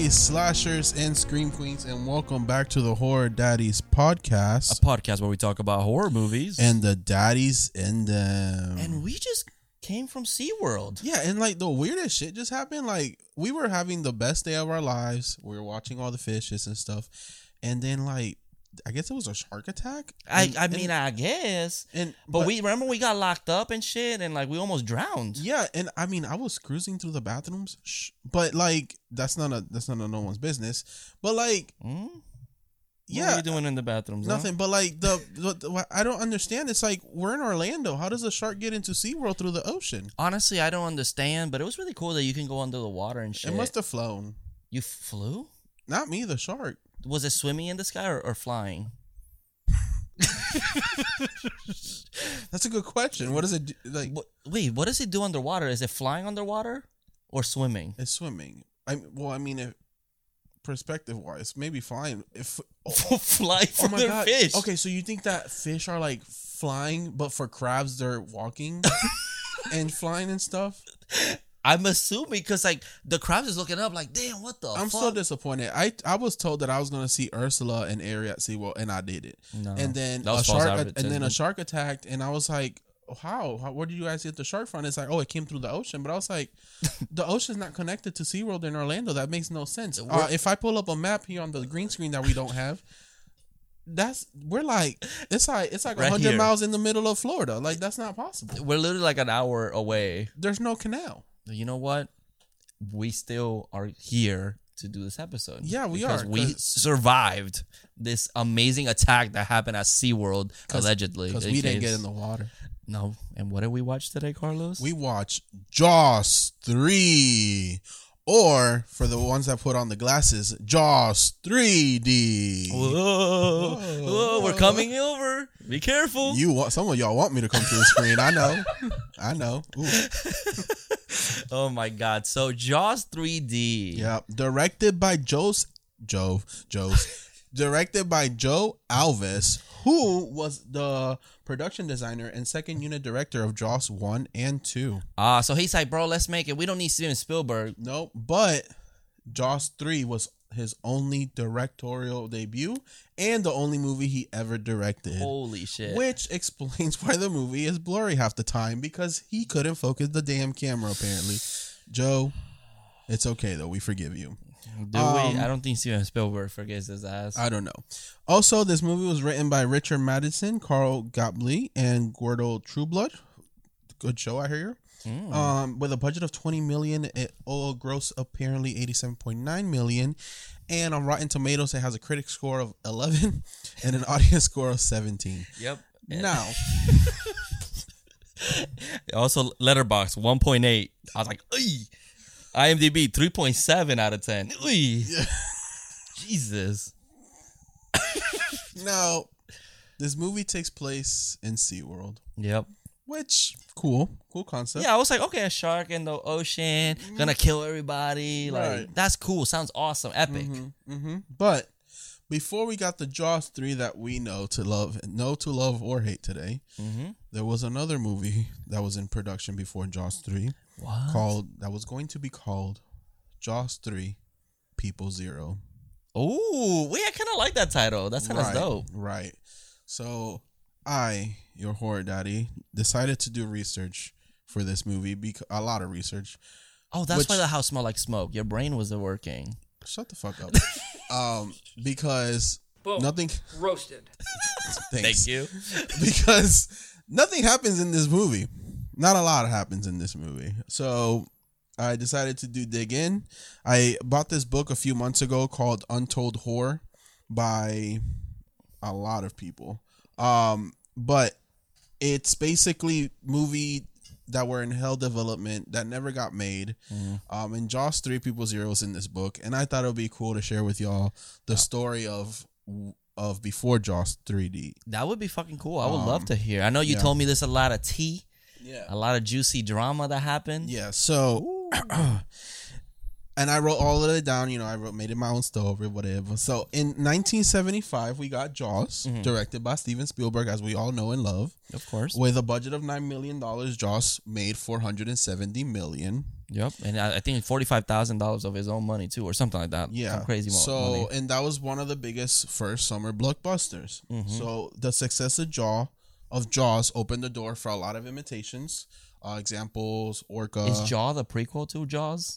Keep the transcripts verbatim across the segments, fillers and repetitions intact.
Hey, slashers and scream queens, and welcome back to the Horror Daddies podcast. A podcast where we talk about horror movies. And the daddies in them. And we just came from SeaWorld. Yeah, and like the weirdest shit just happened. Like, we were having the best day of our lives. We were watching all the fishes and stuff. And then, like, I guess it was a shark attack. I, And- I and- mean, I guess. and But, but- we remember we got locked up and shit, and like we almost drowned. Yeah, and I mean, I was cruising through the bathrooms, shh, but like that's not a that's not a no one's business. But like, Hmm? What yeah, are you doing in the bathrooms? huh? nothing. But like the, the, the I don't understand. It's like we're in Orlando. How does a shark get into SeaWorld through the ocean? Honestly, I don't understand, but it was really cool that you can go under the water and shit. It must have flown. You flew? Not me, the shark. Was it swimming in the sky or, or flying? That's a good question. What is it do? Like? What, wait, what does it do underwater? Is it flying underwater or swimming? It's swimming. I well, I mean, if perspective wise, maybe flying. If oh, Fly oh from my their god. fish. Okay, so you think that fish are like flying, but for crabs they're walking and flying and stuff? I'm assuming because like the crabs is looking up like, damn, what the I'm fuck? so disappointed. I I was told that I was gonna see Ursula and Ariel at SeaWorld, and I did it. No. And then That a was false shark, and then a advertisement. shark attacked, and I was like, "How? How? Where did you guys get the shark from?" It's like, "Oh, it came through the ocean." But I was like, "The ocean's not connected to SeaWorld in Orlando. That makes no sense." Uh, if I pull up a map here on the green screen that we don't have, that's we're like it's like it's like a Right hundred here. miles in the middle of Florida. Like that's not possible. We're literally like an hour away. There's no canal. You know what? We still are here to do this episode. Yeah, we because are, we 'cause- survived this amazing attack that happened at SeaWorld, allegedly. Because we didn't get in the water. No. And what did we watch today, Carlos? We watch Jaws three. Or, for the ones that put on the glasses, Jaws three D. Whoa. Whoa, we're coming over. Be careful. You want some of y'all want me to come to the screen. I know. I know. Ooh. Oh my God. So Jaws three D. Yeah. Directed by Joe's Joe. Joe's. Directed by Joe Alves, who was the production designer and second unit director of Jaws one and two. Ah, so he's like, bro, let's make it. We don't need Steven Spielberg. Nope. But Jaws three was his only directorial debut and the only movie he ever directed. Holy shit. Which explains why the movie is blurry half the time, because he couldn't focus the damn camera, apparently. Joe, it's okay, though. We forgive you. Do Um, we? I don't think Steven Spielberg forgets his ass. I don't know. Also, this movie was written by Richard Madison, Carl Gottlieb, and Gordo Trueblood. Good show, I hear. Mm. Um, with a budget of twenty million dollars, it will gross apparently eighty-seven point nine million dollars. And on Rotten Tomatoes, it has a critic score of eleven and an audience score of seventeen. Yep. Now, Also, Letterboxd one point eight. I was like, Ey! IMDb three point seven out of ten. Ey! Jesus. now, this movie takes place in SeaWorld, Yep. which, cool. Cool concept. Yeah, I was like, okay, a shark in the ocean, gonna kill everybody. Like, Right. that's cool. Sounds awesome. Epic. Mm-hmm. But before we got the Jaws three that we know to love, know to love or hate today, Mm-hmm. there was another movie that was in production before Jaws three What? called that was going to be called Jaws three People Zero. Ooh, wait, I kind of like that title. That sounds right, dope. Right. So I, your horror daddy, decided to do research for this movie, because a lot of research. Oh, that's Which- why the house smelled like smoke. Your brain wasn't working. Shut the fuck up. um, because Boom. nothing. Roasted. Thanks. Thank you. Because nothing happens in this movie. Not a lot happens in this movie. So I decided to do dig in. I bought this book a few months ago called Untold Horror by a lot of people. Um, but it's basically movie that were in hell development that never got made. Mm-hmm. Um, and Jaws three People Zero is in this book, and I thought it would be cool to share with y'all the story of of before Jaws three D. That would be fucking cool. I would Um, love to hear. I know you yeah. told me there's a lot of tea, Yeah. a lot of juicy drama that happened. Yeah. So, and I wrote all of it down. You know, I wrote, made it my own story, whatever. So, in nineteen seventy-five, we got Jaws, Mhm. directed by Steven Spielberg, as we all know and love. Of course. With a budget of nine million dollars, Jaws made four hundred seventy million dollars. Yep, and I, I think forty-five thousand dollars of his own money too, or something like that. Yeah, Some crazy mo- so money. and that was one of the biggest first summer blockbusters. Mhm. So the success of Jaw of Jaws opened the door for a lot of imitations. Uh, examples: Orca. Is Jaw the prequel to Jaws?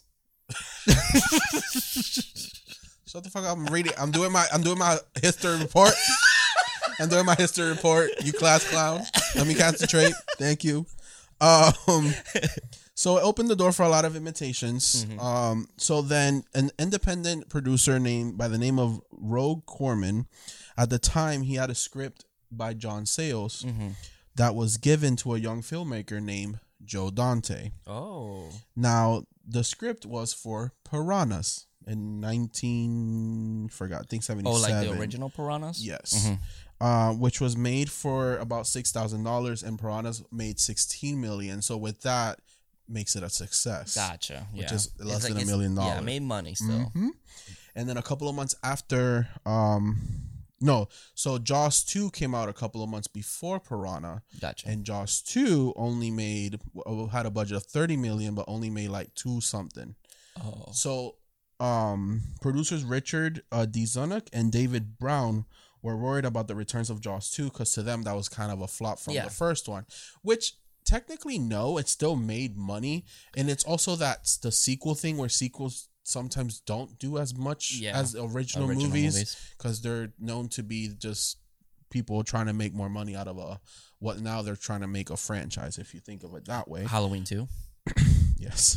Shut the fuck up! I'm reading. I'm doing my. I'm doing my history report. I'm doing my history report. You class clown. Let me concentrate. Thank you. Um. So it opened the door for a lot of imitations. Mhm. Um. So then, an independent producer named by the name of Rogue Corman, at the time he had a script by John Sayles Mm-hmm. that was given to a young filmmaker named Joe Dante. Oh. Now the script was for Piranhas in nineteen forgot I think Oh, seventy-seven. like the original Piranhas? Yes. Mhm. Uh, which was made for about six thousand dollars, and Piranhas made sixteen million. So with that, makes it a success. Gotcha. Which yeah. is It's less like than a it's- million Yeah, dollars. made money still. Mhm. And then a couple of months after, um, no, so Jaws two came out a couple of months before Piranha, Gotcha. and Jaws two only made had a budget of thirty million, but only made like two something. oh. So, um, producers Richard uh, D. Zanuck and David Brown were worried about the returns of Jaws two because to them that was kind of a flop from Yeah. the first one, which technically no, it still made money, and it's also that the sequel thing where sequels sometimes don't do as much Yeah. as original, Original movies movies. because they're known to be just people trying to make more money out of a what now they're trying to make a franchise if you think of it that way. Halloween two. Yes.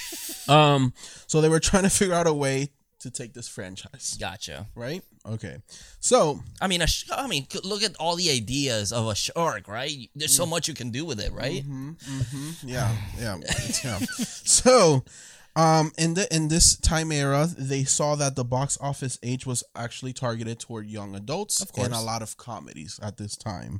um so they were trying to figure out a way to take this franchise, Gotcha. right? Okay. So, I mean, a sh- I mean, c- look at all the ideas of a shark, right? There's so much you can do with it, right? mhm, mhm, yeah, yeah, yeah. So, um in the in this time era, they saw that the box office age was actually targeted toward young adults Of course. and a lot of comedies at this time.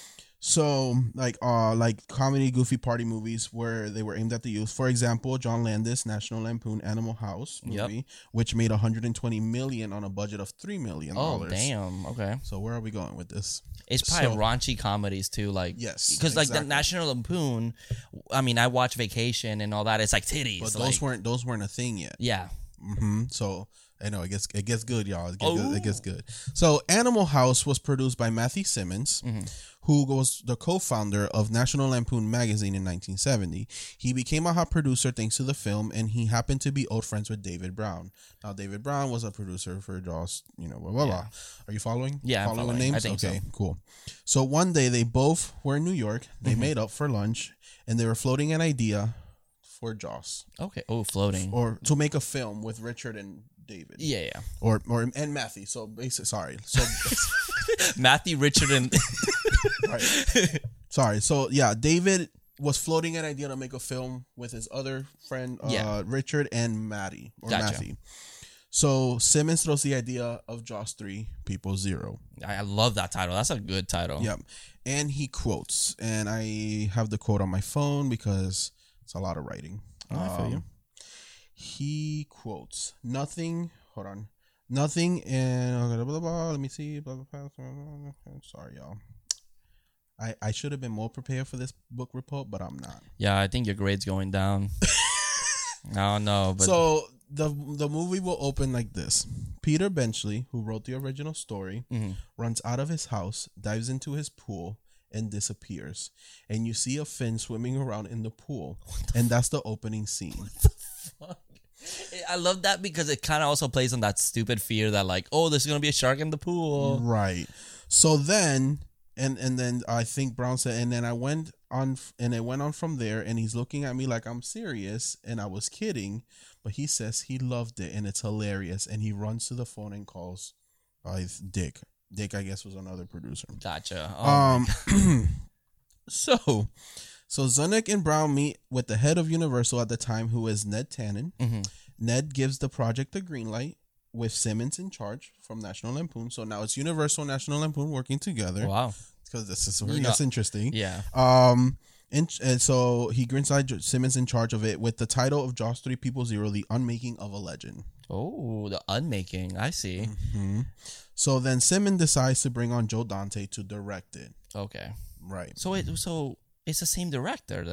So, like, uh, like comedy, goofy party movies where they were aimed at the youth. For example, John Landis' National Lampoon Animal House Yep. movie, which made one hundred twenty million on a budget of three million Oh, dollars. damn. Okay. So where are we going with this? It's probably So- raunchy comedies too, like Yes, because like the exactly. National Lampoon. I mean, I watch Vacation and all that. It's like titties. But like- those weren't those weren't a thing yet. Yeah. hmm So I know it gets it gets good, y'all. It gets, Oh. it gets good. So Animal House was produced by Matthew Simmons, Mhm. who was the co-founder of National Lampoon magazine in nineteen seventy. He became a hot producer thanks to the film, and he happened to be old friends with David Brown. Now, David Brown was a producer for Jaws. You know, blah blah blah. Are you following? Yeah, I'm following. I think okay, so. cool. So one day they both were in New York. They Mhm. made up for lunch, and they were floating an idea for Jaws, Okay. Oh, floating. or to make a film with Richard and David. Yeah, yeah. Or or and Matthew. So basically, sorry. So Matthew, Richard, and right. sorry. So yeah, David was floating an idea to make a film with his other friend, uh, Yeah. Richard and Maddie or Gotcha. Matthew. So Simmons throws the idea of Jaws three, People Zero. I I love that title. That's a good title. Yep. And he quotes, and I have the quote on my phone because it's a lot of writing. Oh, I feel you. He quotes, "Nothing." Hold on. Nothing and blah, blah, blah, let me see. Blah, blah, blah, blah, blah. Sorry, y'all. I I should have been more prepared for this book report, but I'm not. Yeah, I think your grade's going down. I don't know, but So the the movie will open like this: Peter Benchley, who wrote the original story, Mhm. runs out of his house, dives into his pool, and disappears. And you see a fin swimming around in the pool, and that's the opening scene. I love that because it kind of also plays on that stupid fear that like, oh, there's gonna be a shark in the pool. Right. So then, and and then I think Brown said, and then I went on, and it went on from there. And he's looking at me like I'm serious, and I was kidding, but he says he loved it and it's hilarious. And he runs to the phone and calls, uh, Dick. Dick, I guess, was another producer. Gotcha. Oh, Um. so, so Zanuck and Brown meet with the head of Universal at the time, who is Ned Tannen. mhm. Ned gives the project the green light with Simmons in charge from National Lampoon. So now it's Universal and National Lampoon working together Wow. because this is Yeah. that's interesting. Yeah. Um, and, and so he greenside Simmons in charge of it with the title of Jaws three People Zero: The Unmaking of a Legend. Oh, the unmaking. I see. hmm So then Simmons decides to bring on Joe Dante to direct it. Okay. Right. So it so it's the same director then.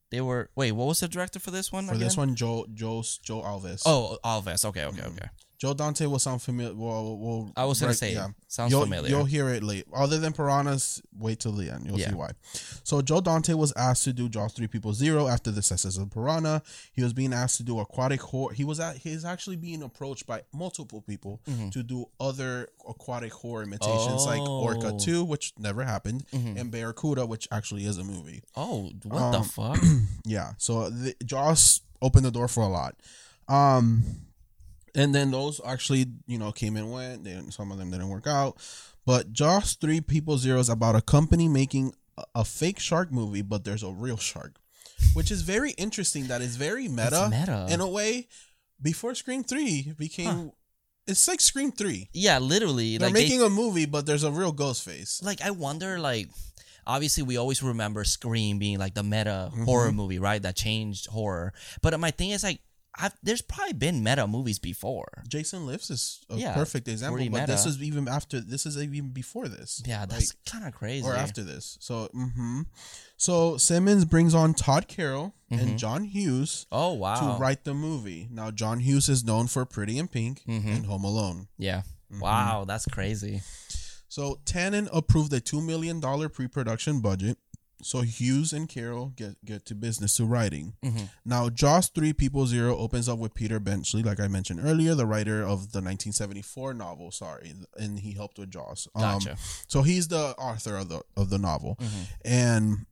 They were wait. What was the director for this one? For again? this one, Joe Joe Joe Alves. Oh, Alves. Okay, okay, Mhm. okay. Joe Dante will sound familiar. Well, well, I was gonna right, say, yeah. sounds you'll, familiar. You'll hear it late. Other than Piranhas, wait till the end. You'll Yeah. see why. So Joe Dante was asked to do Jaws three People Zero after the success of Piranha. He was being asked to do aquatic horror. He was at. He's actually being approached by multiple people Mhm. to do other aquatic horror imitations like Orca Oh. two, which never happened, Mhm. and Barracuda, which actually is a movie. Oh, what the Um, fuck? Yeah. So the, Jaws opened the door for a lot. Um, and then those actually, you know, came and went. They, some of them didn't work out. But Jaws three People Zero is about a company making a, a fake shark movie, but there's a real shark, which is very interesting. That is very meta, It's meta. in a way. Before Scream three became, Huh. it's like Scream three. Yeah, literally. They're like making they, a movie, but there's a real ghost face. like I wonder, like obviously we always remember Scream being like the meta Mhm. horror movie, right? That changed horror. But my thing is like, I've, there's probably been meta movies before. Jason Lives is a Yeah, perfect example, pretty but this meta. is even after. This is even before this. Yeah, Like, that's kind of crazy. or after this. So, hmm so Simmons brings on Todd Carroll Mhm. and John Hughes Oh wow. to write the movie. Now, John Hughes is known for Pretty in Pink Mhm. and Home Alone. Yeah. Mhm. Wow, that's crazy. So, Tannen approved a two million dollar pre-production budget. So Hughes and Carroll get, get to business to writing. Mhm. Now, Jaws three People Zero opens up with Peter Benchley, like I mentioned earlier, the writer of the nineteen seventy-four novel. Sorry, and he helped with Jaws. Um, Gotcha. So he's the author of the of the novel, Mhm. and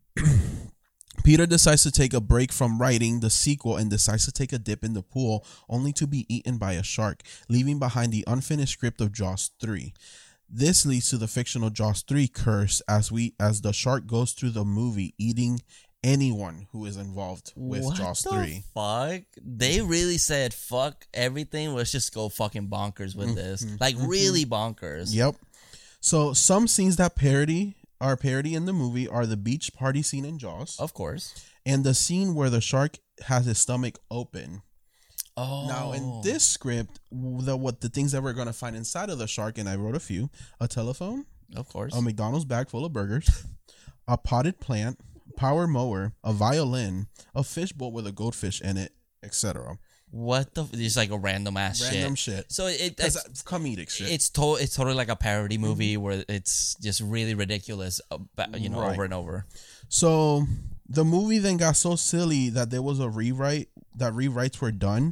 Peter decides to take a break from writing the sequel and decides to take a dip in the pool, only to be eaten by a shark, leaving behind the unfinished script of Jaws three. This leads to the fictional Jaws three curse as we as the shark goes through the movie, eating anyone who is involved with What Jaws the three. fuck? They really said fuck everything. Let's just go fucking bonkers with this. Like really bonkers. Yep. So some scenes that parody are parody in the movie are the beach party scene in Jaws Of course. and the scene where the shark has his stomach open. Oh. Now in this script, the what the things that we're gonna find inside of the shark, and I wrote a few: a telephone, Of course. a McDonald's bag full of burgers, a potted plant, power mower, a violin, a fishbowl with a goldfish in it, et cetera. What the? It's like a random ass Random shit. shit. So it, That's it's comedic shit. it's to, it's totally like a parody movie Mm-hmm. where it's just really ridiculous, about, you know, Right. over and over. So the movie then got so silly that there was a rewrite. That rewrites were done,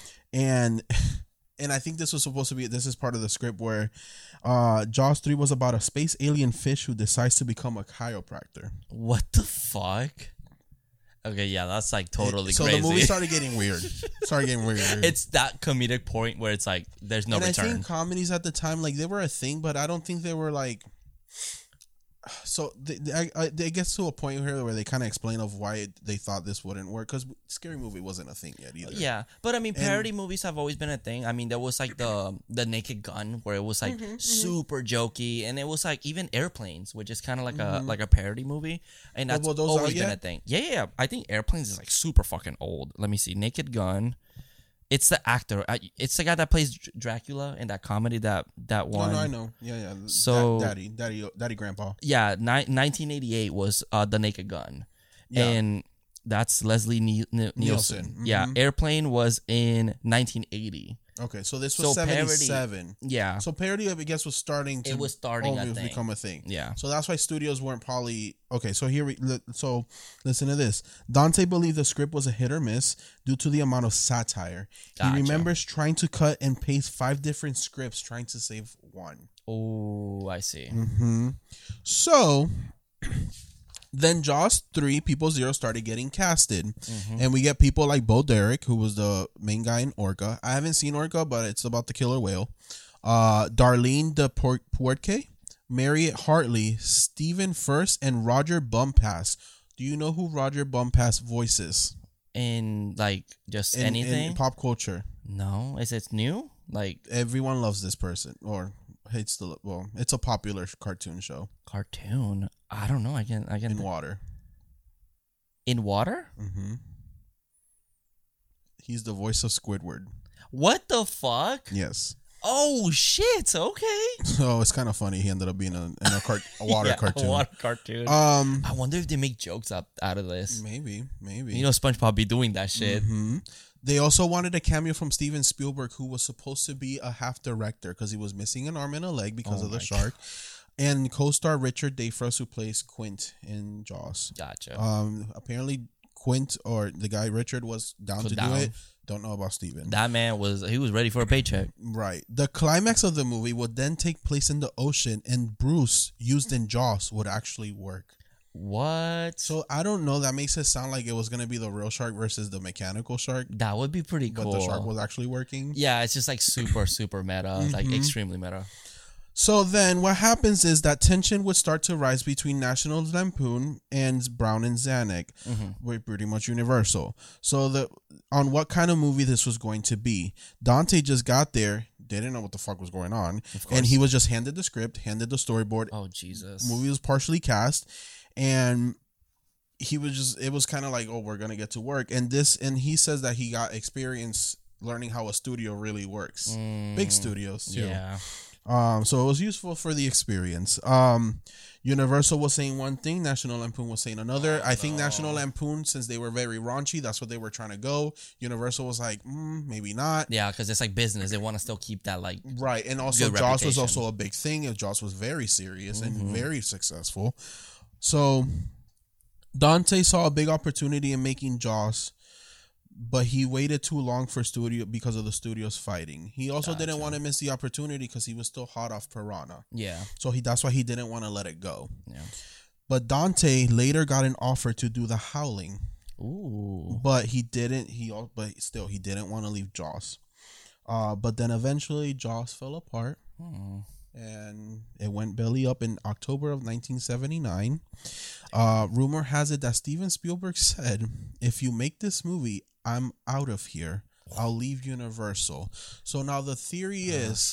and and I think this was supposed to be. This is part of the script where uh, Jaws three was about a space alien fish who decides to become a chiropractor. What the fuck? Okay, yeah, that's like totally so crazy. the movie started getting weird. started getting weird. It's that comedic point where it's like there's no and I return. think comedies at the time, like they were a thing, but I don't think they were like. So they, they, I, I, it gets to a point here where they kind of explain of why they thought this wouldn't work because Scary Movie wasn't a thing yet either. Yeah, but I mean, parody movies have always been a thing. I mean, there was like the the Naked Gun, where it was like Mm-hmm, super jokey, and it was like even Airplanes, which is kind of like Mhm. a like a parody movie, and Well, that's well, those always out been yet? a thing. Yeah, yeah, yeah. I think Airplanes is like super fucking old. Let me see, Naked Gun. It's the actor. I- It's the guy that plays Dr- Dracula in that comedy that that No, one. no, I know. Yeah, yeah. So- Da- daddy, daddy, daddy, grandpa. Yeah, ni- nineteen eighty-eight was uh, the Naked Gun, Yeah. and that's Leslie Ne- Ne- Nielsen. Nielsen, Yeah, mhm. Airplane was in nineteen eighty. Okay, so this was So parody- seventy-seven. Yeah, So parody, I guess, was starting to it was starting a almost thing. become a thing. Yeah. So that's why studios weren't probably okay. So here we li- so listen to this. Dante believed the script was a hit or miss due to the amount of satire. Gotcha. He remembers trying to cut and paste five different scripts, trying to save one. Oh, I see. Mm-hmm. So then Jaws three People Zero started getting casted. Mhm. And we get people like Bo Derek, who was the main guy in Orca. I haven't seen Orca, but it's about the killer whale. Uh, Darlene de Por- Puerque, Marriott Hartley, Stephen First, and Roger Bumpass. Do you know who Roger Bumpass voices? In like just In, anything? in pop culture. No, is it new? Like Everyone loves this person, or hates the well. It's a popular cartoon show cartoon? I don't know. I can. I can. in water. In water? Mm-hmm. He's the voice of Squidward. What the fuck? Yes. Oh shit! Okay. So it's kind of funny. He ended up being a, in a, cart, a water Yeah, cartoon. A water cartoon. Um, I wonder if they make jokes up out of this. maybe, maybe. You know, SpongeBob be doing that shit. hmm They also wanted a cameo from Steven Spielberg, who was supposed to be a half director because he was missing an arm and a leg because Oh of the my shark, and co-star Richard Dreyfuss, who plays Quint in Jaws. Gotcha. Um, apparently Quint or the guy Richard was down So to down. do it. Don't know about Steven. That man was he was ready for a paycheck. Right. The climax of the movie would then take place in the ocean, and Bruce, used in Jaws, would actually work. What? So I don't know. That makes it sound like it was gonna be the real shark versus the mechanical shark, That would be pretty but cool. the shark was actually working. Yeah, it's just like super, super meta, like Mhm. extremely meta. So then what happens is that tension would start to rise between National Lampoon and Brown and Zanuck, Mhm. with pretty much Universal. So the on what kind of movie this was going to be. Dante just got there, didn't know what the fuck was going on, Of course. and he was just handed the script, handed the storyboard. Oh Jesus. Movie was partially cast, and he was just it was kind of like, oh, we're gonna get to work. And this and he says that he got experience learning how a studio really works. Big Mm, studios too. Yeah. Um, so it was useful for the experience. Um, Universal was saying one thing, National Lampoon was saying another. I think no. National Lampoon, since they were very raunchy, that's what they were trying to go. Universal was like, mm, maybe not. Yeah, because it's like business. They want to still keep that like. Right, and also Good Jaws was reputation. also a big thing, and Jaws was very serious and Mhm. very successful. So Dante saw a big opportunity in making Jaws, but he waited too long for studio because of the studio's fighting. He also didn't Gotcha. want to miss the opportunity because he was still hot off Piranha. Yeah. So he that's why he didn't want to let it go. Yeah. But Dante later got an offer to do The Howling, Ooh. but he didn't. He al- but still he didn't want to leave Jaws. Uh, but then eventually Jaws fell apart, Hmm. and it went belly up in October of nineteen seventy-nine. Uh, rumor has it that Steven Spielberg said, "If you make this movie, I'm out of here. I'll leave Universal." So now the theory is,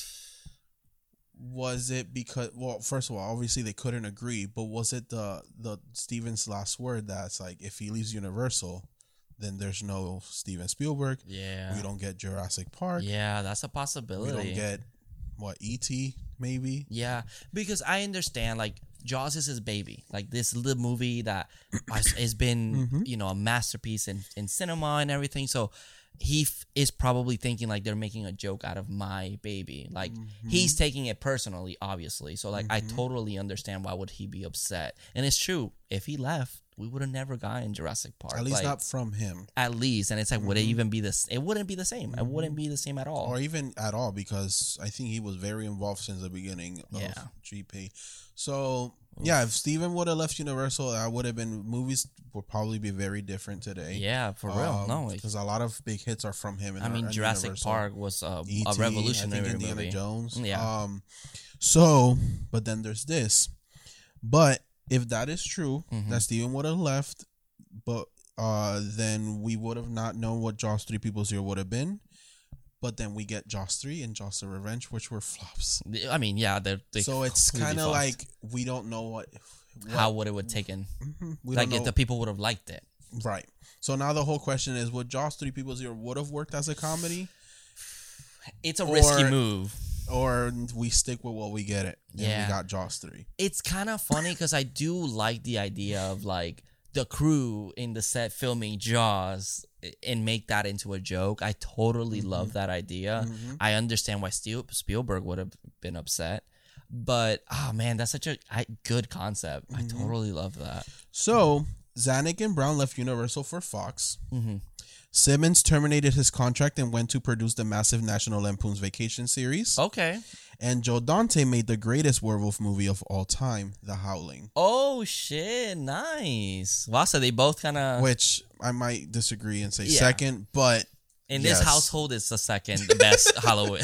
was it because, well, first of all, obviously they couldn't agree, but was it the the Steven's last word that's like, if he leaves Universal, then there's no Steven Spielberg. Yeah. We don't get Jurassic Park. Yeah, that's a We possibility. don't get what E T maybe. Yeah, because I understand like Jaws is his baby. Like this little movie that has, has been, Mhm. you know, a masterpiece in, in cinema and everything. So he f- is probably thinking like they're making a joke out of my baby. Like Mm-hmm. he's taking it personally, obviously. So like I Mhm. totally understand why would he be upset. And it's true. If he left, we would have never gotten Jurassic Park. At least Like, not from him, at least. And it's like, would it Mhm. even be this? It wouldn't be the same. It wouldn't be the same at all. or even at all, because I think he was very involved since the beginning of Yeah. G P. So yeah, if Steven would have left Universal, that would have been movies would probably be very different today. Yeah, for real. no, like, because a lot of big hits are from him. In I mean, in Jurassic Universal. Park was a, E T, a revolutionary I think Indiana movie. Jones. Yeah. Um. So, but then there's this. But if that is true, Mhm. that Steven would have left, but uh, then we would have not known what Jaws Three People Zero would have been. But then we get Jaws three and Jaws the Revenge, which were flops. I mean, yeah, they're, they So it's completely kind of flopped. like we don't know what, what how would it would taken? Mhm. we Like don't if know. the people would have liked it. Right. So now the whole question is, would Jaws Three People Zero would have worked as a comedy, It's a risky Or- move. or we stick with what we get it? And Yeah. we got Jaws Three. It's kind of funny because I do like the idea of like the crew in the set filming Jaws and make that into a joke. I totally love that idea. Mhm. I understand why Steel- Spielberg would have been upset. But oh man, that's such a I, good concept. I Mhm. totally love that. So Zanuck and Brown left Universal for Fox. hmm Simmons terminated his contract and went to produce the massive National Lampoon's Vacation series. Okay. And Joe Dante made the greatest werewolf movie of all time, The Howling. Oh shit! Nice. Wow. So they both kind of Which I might disagree and say Yeah. second, but in this yes. household it's the second best Halloween.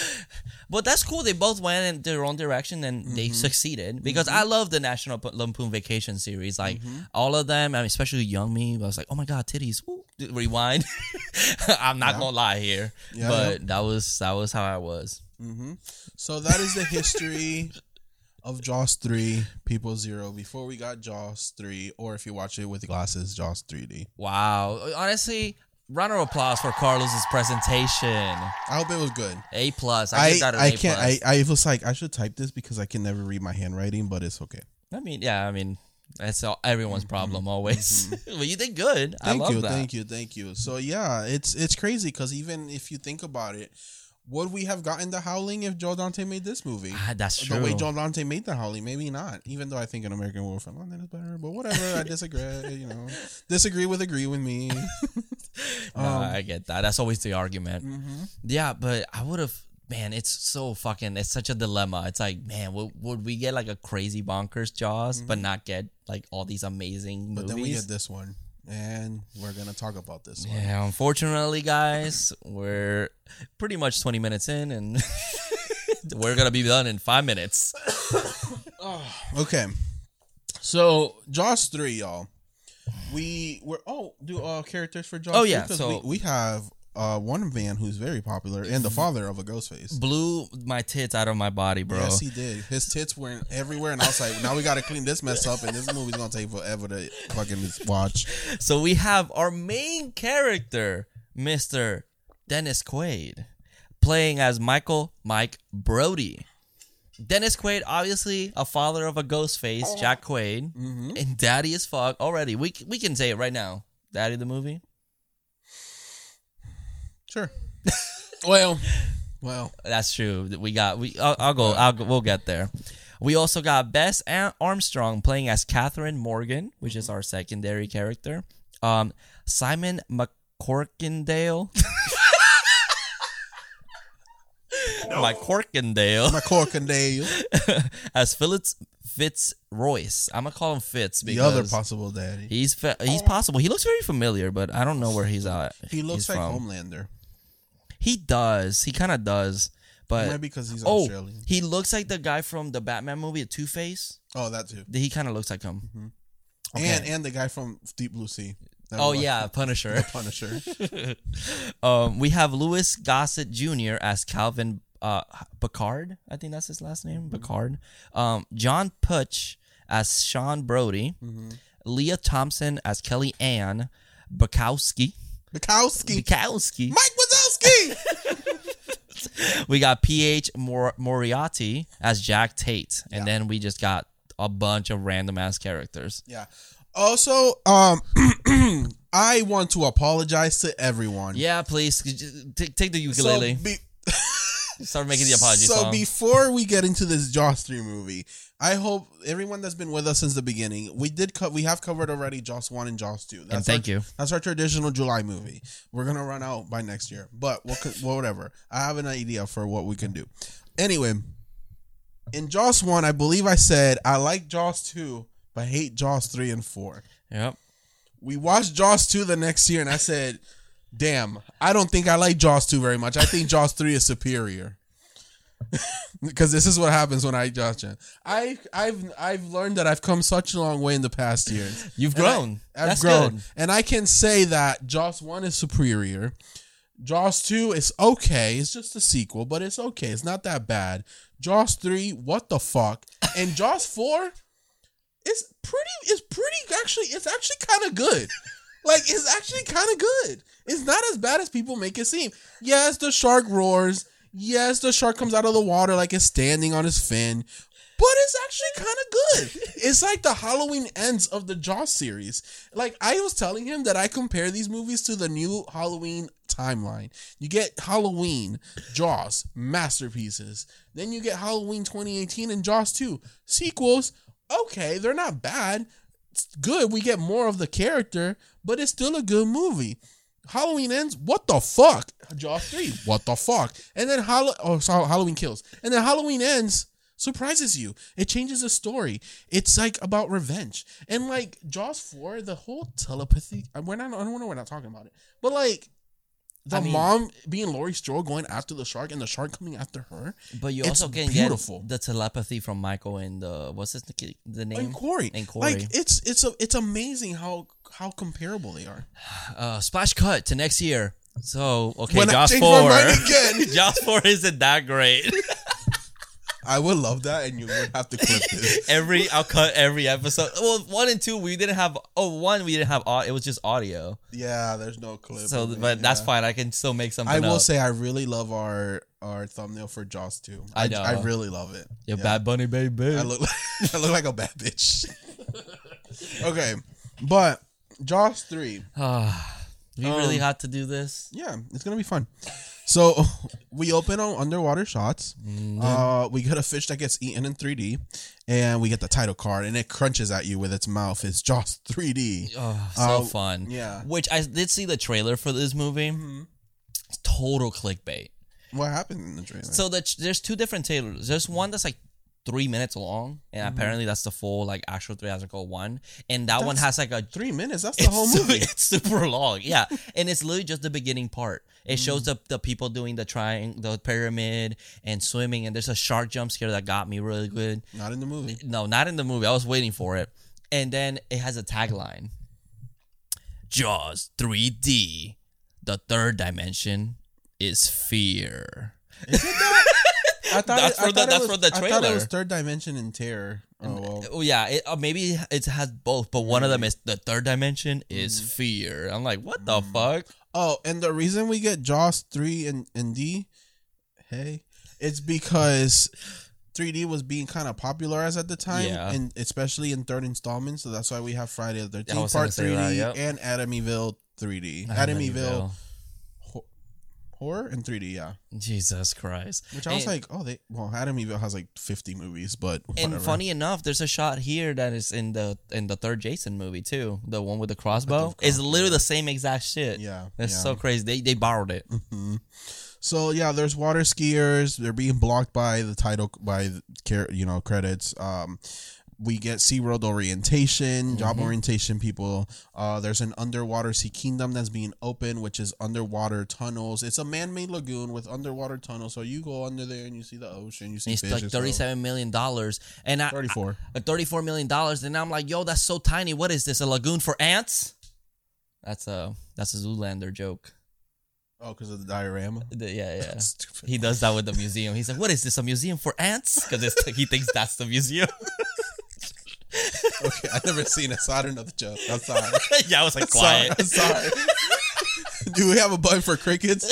But that's cool. They both went in their own direction and they Mhm. succeeded because I love the National P- Lampoon Vacation series. Like Mhm. all of them, I mean, especially young me, I was like, oh my god, titties! Woo. Rewind. I'm not Yeah. gonna lie here, Yeah, but that was that was how I was. hmm So that is the history of Jaws three, People Zero, before we got Jaws three, or if you watch it with glasses, Jaws three D. Wow. Honestly, round of applause for Carlos's presentation. I hope it was good. A plus. I, I give that an I A can't. plus. I I was like I should type this because I can never read my handwriting, but it's okay. I mean, yeah. I mean, that's all, everyone's problem always. Mm-hmm. Well, you did good. Thank I love you, that. thank you, thank you. So yeah, it's it's crazy because even if you think about it, would we have gotten The Howling if Joe Dante made this movie? Ah, that's true. The way Joe Dante made The Howling, maybe not. Even though I think an American Werewolf in London is better, but whatever. I disagree. You know, disagree with agree with me. No, um, I get that. That's always the argument. mhm. Yeah, but I would have. Man, it's so fucking. It's such a dilemma. It's like, man, would, would we get like a crazy bonkers Jaws, but not get like all these amazing But movies? then we get this one, and we're gonna talk about this one. Yeah, unfortunately, guys, we're pretty much twenty minutes in, and we're gonna be done in five minutes. Okay, so Jaws three, y'all. We were oh do uh characters for Jaws. Oh, three? yeah, 'Cause so- we, we have uh one man who's very popular and the father of a Ghostface. Blew my tits out of my body, bro. Yes, he did. His tits were everywhere, and I was like, now we got to clean this mess up, and this movie's gonna take forever to fucking watch. So we have our main character, Mister Dennis Quaid, playing as Michael Mike Brody. Dennis Quaid, obviously a father of a ghost face, Jack Quaid, Mm-hmm. and daddy as fuck already. We we can say it right now. Daddy the movie. Sure. well, well, That's true. We got we. I'll, I'll go. I'll go. We'll get there. We also got Bess Ar- Armstrong playing as Catherine Morgan, which is our secondary character. Um, Simon McCorkindale. McCorkindale McCorkindale, as Phillips Fitzroyce. I'm gonna call him Fitz the because other possible daddy. he's fa- he's possible. He looks very familiar, but I don't know where he's at. He looks he's like from. Homelander. He does. He kind of does. But Maybe because he's oh, Australian. he looks like the guy from the Batman movie, Two Face. Oh, that too. He kind of looks like him. Mm-hmm. Okay. And and the guy from Deep Blue Sea. That Oh was- yeah, Punisher. the Punisher. um, we have Louis Gossett Junior as Calvin uh, Picard. I think that's his last name, Picard. Um, John Putch as Sean Brody. Mm-hmm. Leah Thompson as Kelly Ann Bukowski. Bukowski. Bukowski. Mike Wazowski. We got P H Mor- Moriarty as Jack Tate, and Yeah. then we just got a bunch of random ass characters. Yeah. Also, um, I want to apologize to everyone. Yeah, please take, take the ukulele. So, be- Start making the apology so song. before we get into this Jaws three movie, I hope everyone that's been with us since the beginning, we did co- we have covered already Jaws one and Jaws two. That's and thank our, you. That's our traditional July movie. We're gonna run out by next year, but we'll, well, whatever. I have an idea for what we can do. Anyway, in Jaws one, I believe I said I like Jaws two, but hate Jaws three and four. Yep. We watched Jaws two the next year, and I said, damn, I don't think I like Jaws two very much. I think Jaws three is superior. Because this is what happens when I Jaws it. I I've I've learned that I've come such a long way in the past years. You've And I- grown. I've That's grown. good. And I can say that Jaws one is superior. Jaws two is okay. It's just a sequel, but it's okay. It's not that bad. Jaws three, what the fuck? And Jaws four is pretty it's pretty actually it's actually kind of good. Like, it's actually kind of good. It's not as bad as people make it seem. Yes, the shark roars. Yes, the shark comes out of the water like it's standing on his fin. But it's actually kind of good. It's like the Halloween Ends of the Jaws series. Like, I was telling him that I compare these movies to the new Halloween timeline. You get Halloween, Jaws, masterpieces. Then you get Halloween twenty eighteen and Jaws two. Sequels, okay, they're not bad. It's good. We get more of the character, but it's still a good movie. Halloween Ends, what the fuck? Jaws three, what the fuck? And then Hall- oh, sorry, Halloween Kills. And then Halloween Ends surprises you. It changes the story. It's like about revenge. And like Jaws four, the whole telepathy, we're not, I don't know we're not talking about it. But like the I mean- mom being Laurie Strode going after the shark and the shark coming after her. But you It's also can beautiful. get the telepathy from Michael and the what's his the, the name? And Corey. And Corey. Like it's it's a, it's amazing how how comparable they are. Uh, splash cut to next year. So okay, When I Jaws change four. my mind again. Jaws four isn't that great. I would love that, and you would have to clip this. Every I'll cut every episode. Well, one and two we didn't have. Oh, one we didn't have. It was just audio. Yeah, there's no clip. So, of it, but yeah. that's fine. I can still make something. I will up. say I really love our our thumbnail for Jaws two. I I, know. I really love it. Your Yeah. Bad Bunny baby. I look like, I look like a bad bitch. Okay, but Jaws three. we Um, really had to do this. Yeah, it's gonna be fun. So we open on underwater shots. Uh, we get a fish that gets eaten in three D, and we get the title card, and it crunches at you with its mouth. It's Jaws three D. Oh, so Uh, fun. yeah. Which I did see the trailer for this movie. It's total clickbait. What happened in the trailer? So the, there's two different trailers. There's one that's like three minutes long, and Mm-hmm. apparently that's the full like actual theatrical one. And that one has like a Three minutes. That's the it's whole su- movie. It's super long, yeah, and it's literally just the beginning part. It Mm. shows the the people doing the triangle, the pyramid, and swimming. And there's a shark jump scare that got me really good. Not in the movie. No, not in the movie. I was waiting for it. And then it has a tagline: Jaws three D. The third dimension is fear. Is it that? I thought That's it, I for the- thought it that's was- for the I thought it trailer. was third dimension and terror. Oh well. Oh yeah, it, uh, maybe it has both, but one of them is the third dimension is Mm-hmm. fear. I'm like, what the fuck? Oh, and the reason we get Jaws three and, and D, hey, it's because three D was being kind of popularized at the time, Yeah. and especially in third installment. So that's why we have Friday the I thirteenth was gonna Part say three D that, yep. and Amityville three D. Amityville ho- horror and three D, yeah. Jesus Christ. Which I was And- like, oh, they well, Amityville has like fifty movies, but whatever. And funny enough, there's a shot here that is in the in the third Jason movie too. The one with the crossbow. With the It's crossbow. literally the same exact shit. Yeah, That's yeah. so crazy. They they borrowed it. So yeah, there's water skiers. They're being blocked by the title by the care, you know, credits. Um, we get SeaWorld orientation, job Mm-hmm. orientation people. Uh, there's an underwater sea kingdom that's being opened, which is underwater tunnels. It's a man-made lagoon with underwater tunnels. So you go under there and you see the ocean. You see It's fish. like and stuff. thirty-seven million dollars, and I thirty-four. I, thirty-four million dollars, and I'm like, yo, that's so tiny. What is this? A lagoon for ants? That's a that's a Zoolander joke. Oh, because of the diorama. The- yeah, yeah. Stupid. He does that with the museum. He's like, what is this? A museum for ants? Because he thinks that's the museum. Okay, I've never seen it, so I don't know the joke. I'm sorry. Yeah, I was like, Sorry, quiet. I'm sorry. Do we have a button for crickets?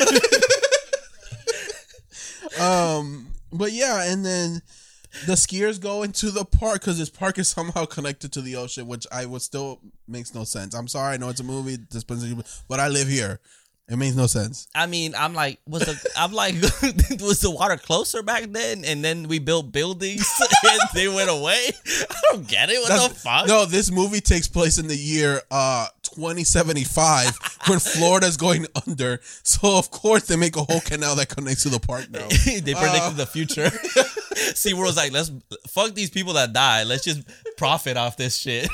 um, but yeah, and then the skiers go into the park because this park is somehow connected to the ocean, which I would still makes no sense. I'm sorry, I know it's a movie, but I live here. It makes no sense. I mean, I'm like, was the I'm like, was the water closer back then? And then we built buildings and they went away. I don't get it. What That's- the fuck? No, this movie takes place in the year uh twenty seventy-five when Florida's going under. So of course they make a whole canal that connects to the park now. They predicted Uh, the future. SeaWorld's like, let's fuck these people that die. Let's just profit off this shit.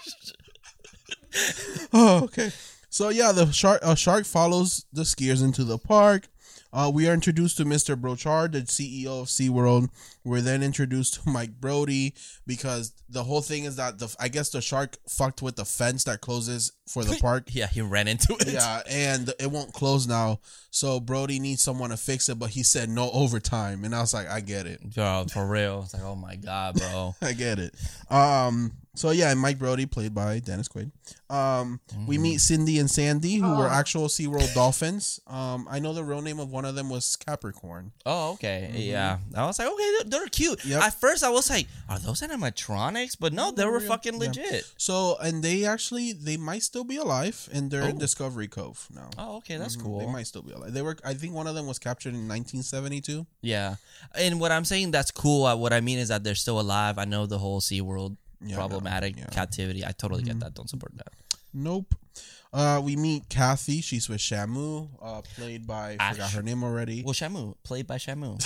Oh, okay. So yeah, the shark a shark follows the skiers into the park. Uh, we are introduced to Mister Brochard, the C E O of SeaWorld. We're then introduced to Mike Brody because the whole thing is that the I guess the shark fucked with the fence that closes for the park. Yeah, he ran into it. Yeah, and it won't close now. So Brody needs someone to fix it, but he said no overtime, and I was like, I get it. Bro, for real. It's like, oh my God, bro. I get it. Um. So yeah, Mike Brody, played by Dennis Quaid. Um. We meet Cindy and Sandy, who were actual SeaWorld dolphins. Um. I know the real name of one of them was Capricorn. Oh, okay. Yeah. I was like, okay, they're, they're cute. Yep. At first, I was like, are those animatronics? But no, they were real. fucking Yeah. legit. So and they actually they might still be alive, and they're in Oh. Discovery Cove now. Oh, okay. That's Mhm, cool. They might still be alive. They were. I think one of them was captured in nineteen seventy-two. Yeah. And what I'm saying that's cool. uh, What I mean is that they're still alive. I know the whole SeaWorld Yeah, problematic yeah, yeah. captivity. I totally get that. Don't support that. Nope. Uh, we meet Kathy. She's with Shamu, uh, played by I forgot Ash. her name already. Well, Shamu, played by Shamu.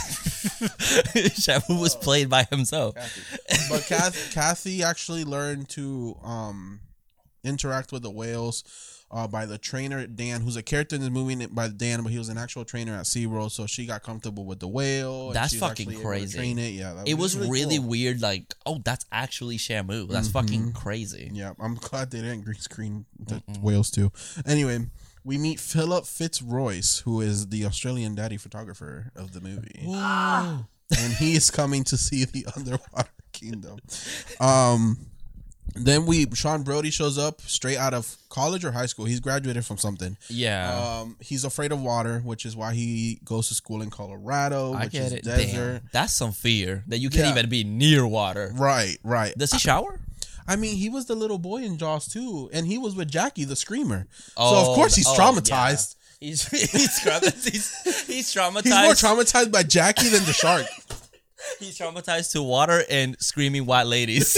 Shamu was played by himself. Kathy. But Kath, Kathy actually learned to um interact with the whales uh, by the trainer Dan, who's a character in this movie by Dan, but he was an actual trainer at SeaWorld, so she got comfortable with the whale. and That's she was fucking actually able to crazy. Train it, yeah. That It was really cool. weird. Like, oh, that's actually Shamu. That's fucking crazy. Yeah, I'm glad they didn't green screen the whales too. Anyway, we meet Philip Fitzroyce, who is the Australian daddy photographer of the movie. Ooh. and he is coming to see the underwater kingdom. Um, then we Sean Brody shows up straight out of college or high school. He's graduated from something. Yeah. Um, he's afraid of water, which is why he goes to school in Colorado, I which get is it. desert. Damn. That's some fear that you can't Yeah. even be near water. Right, right. Does he shower? I mean, he was the little boy in Jaws too, and he was with Jackie, the screamer. Oh, so of course he's oh, traumatized. yeah. He's he's, traumatized. he's he's traumatized. He's more traumatized by Jackie than the shark. He's traumatized to water and screaming white ladies.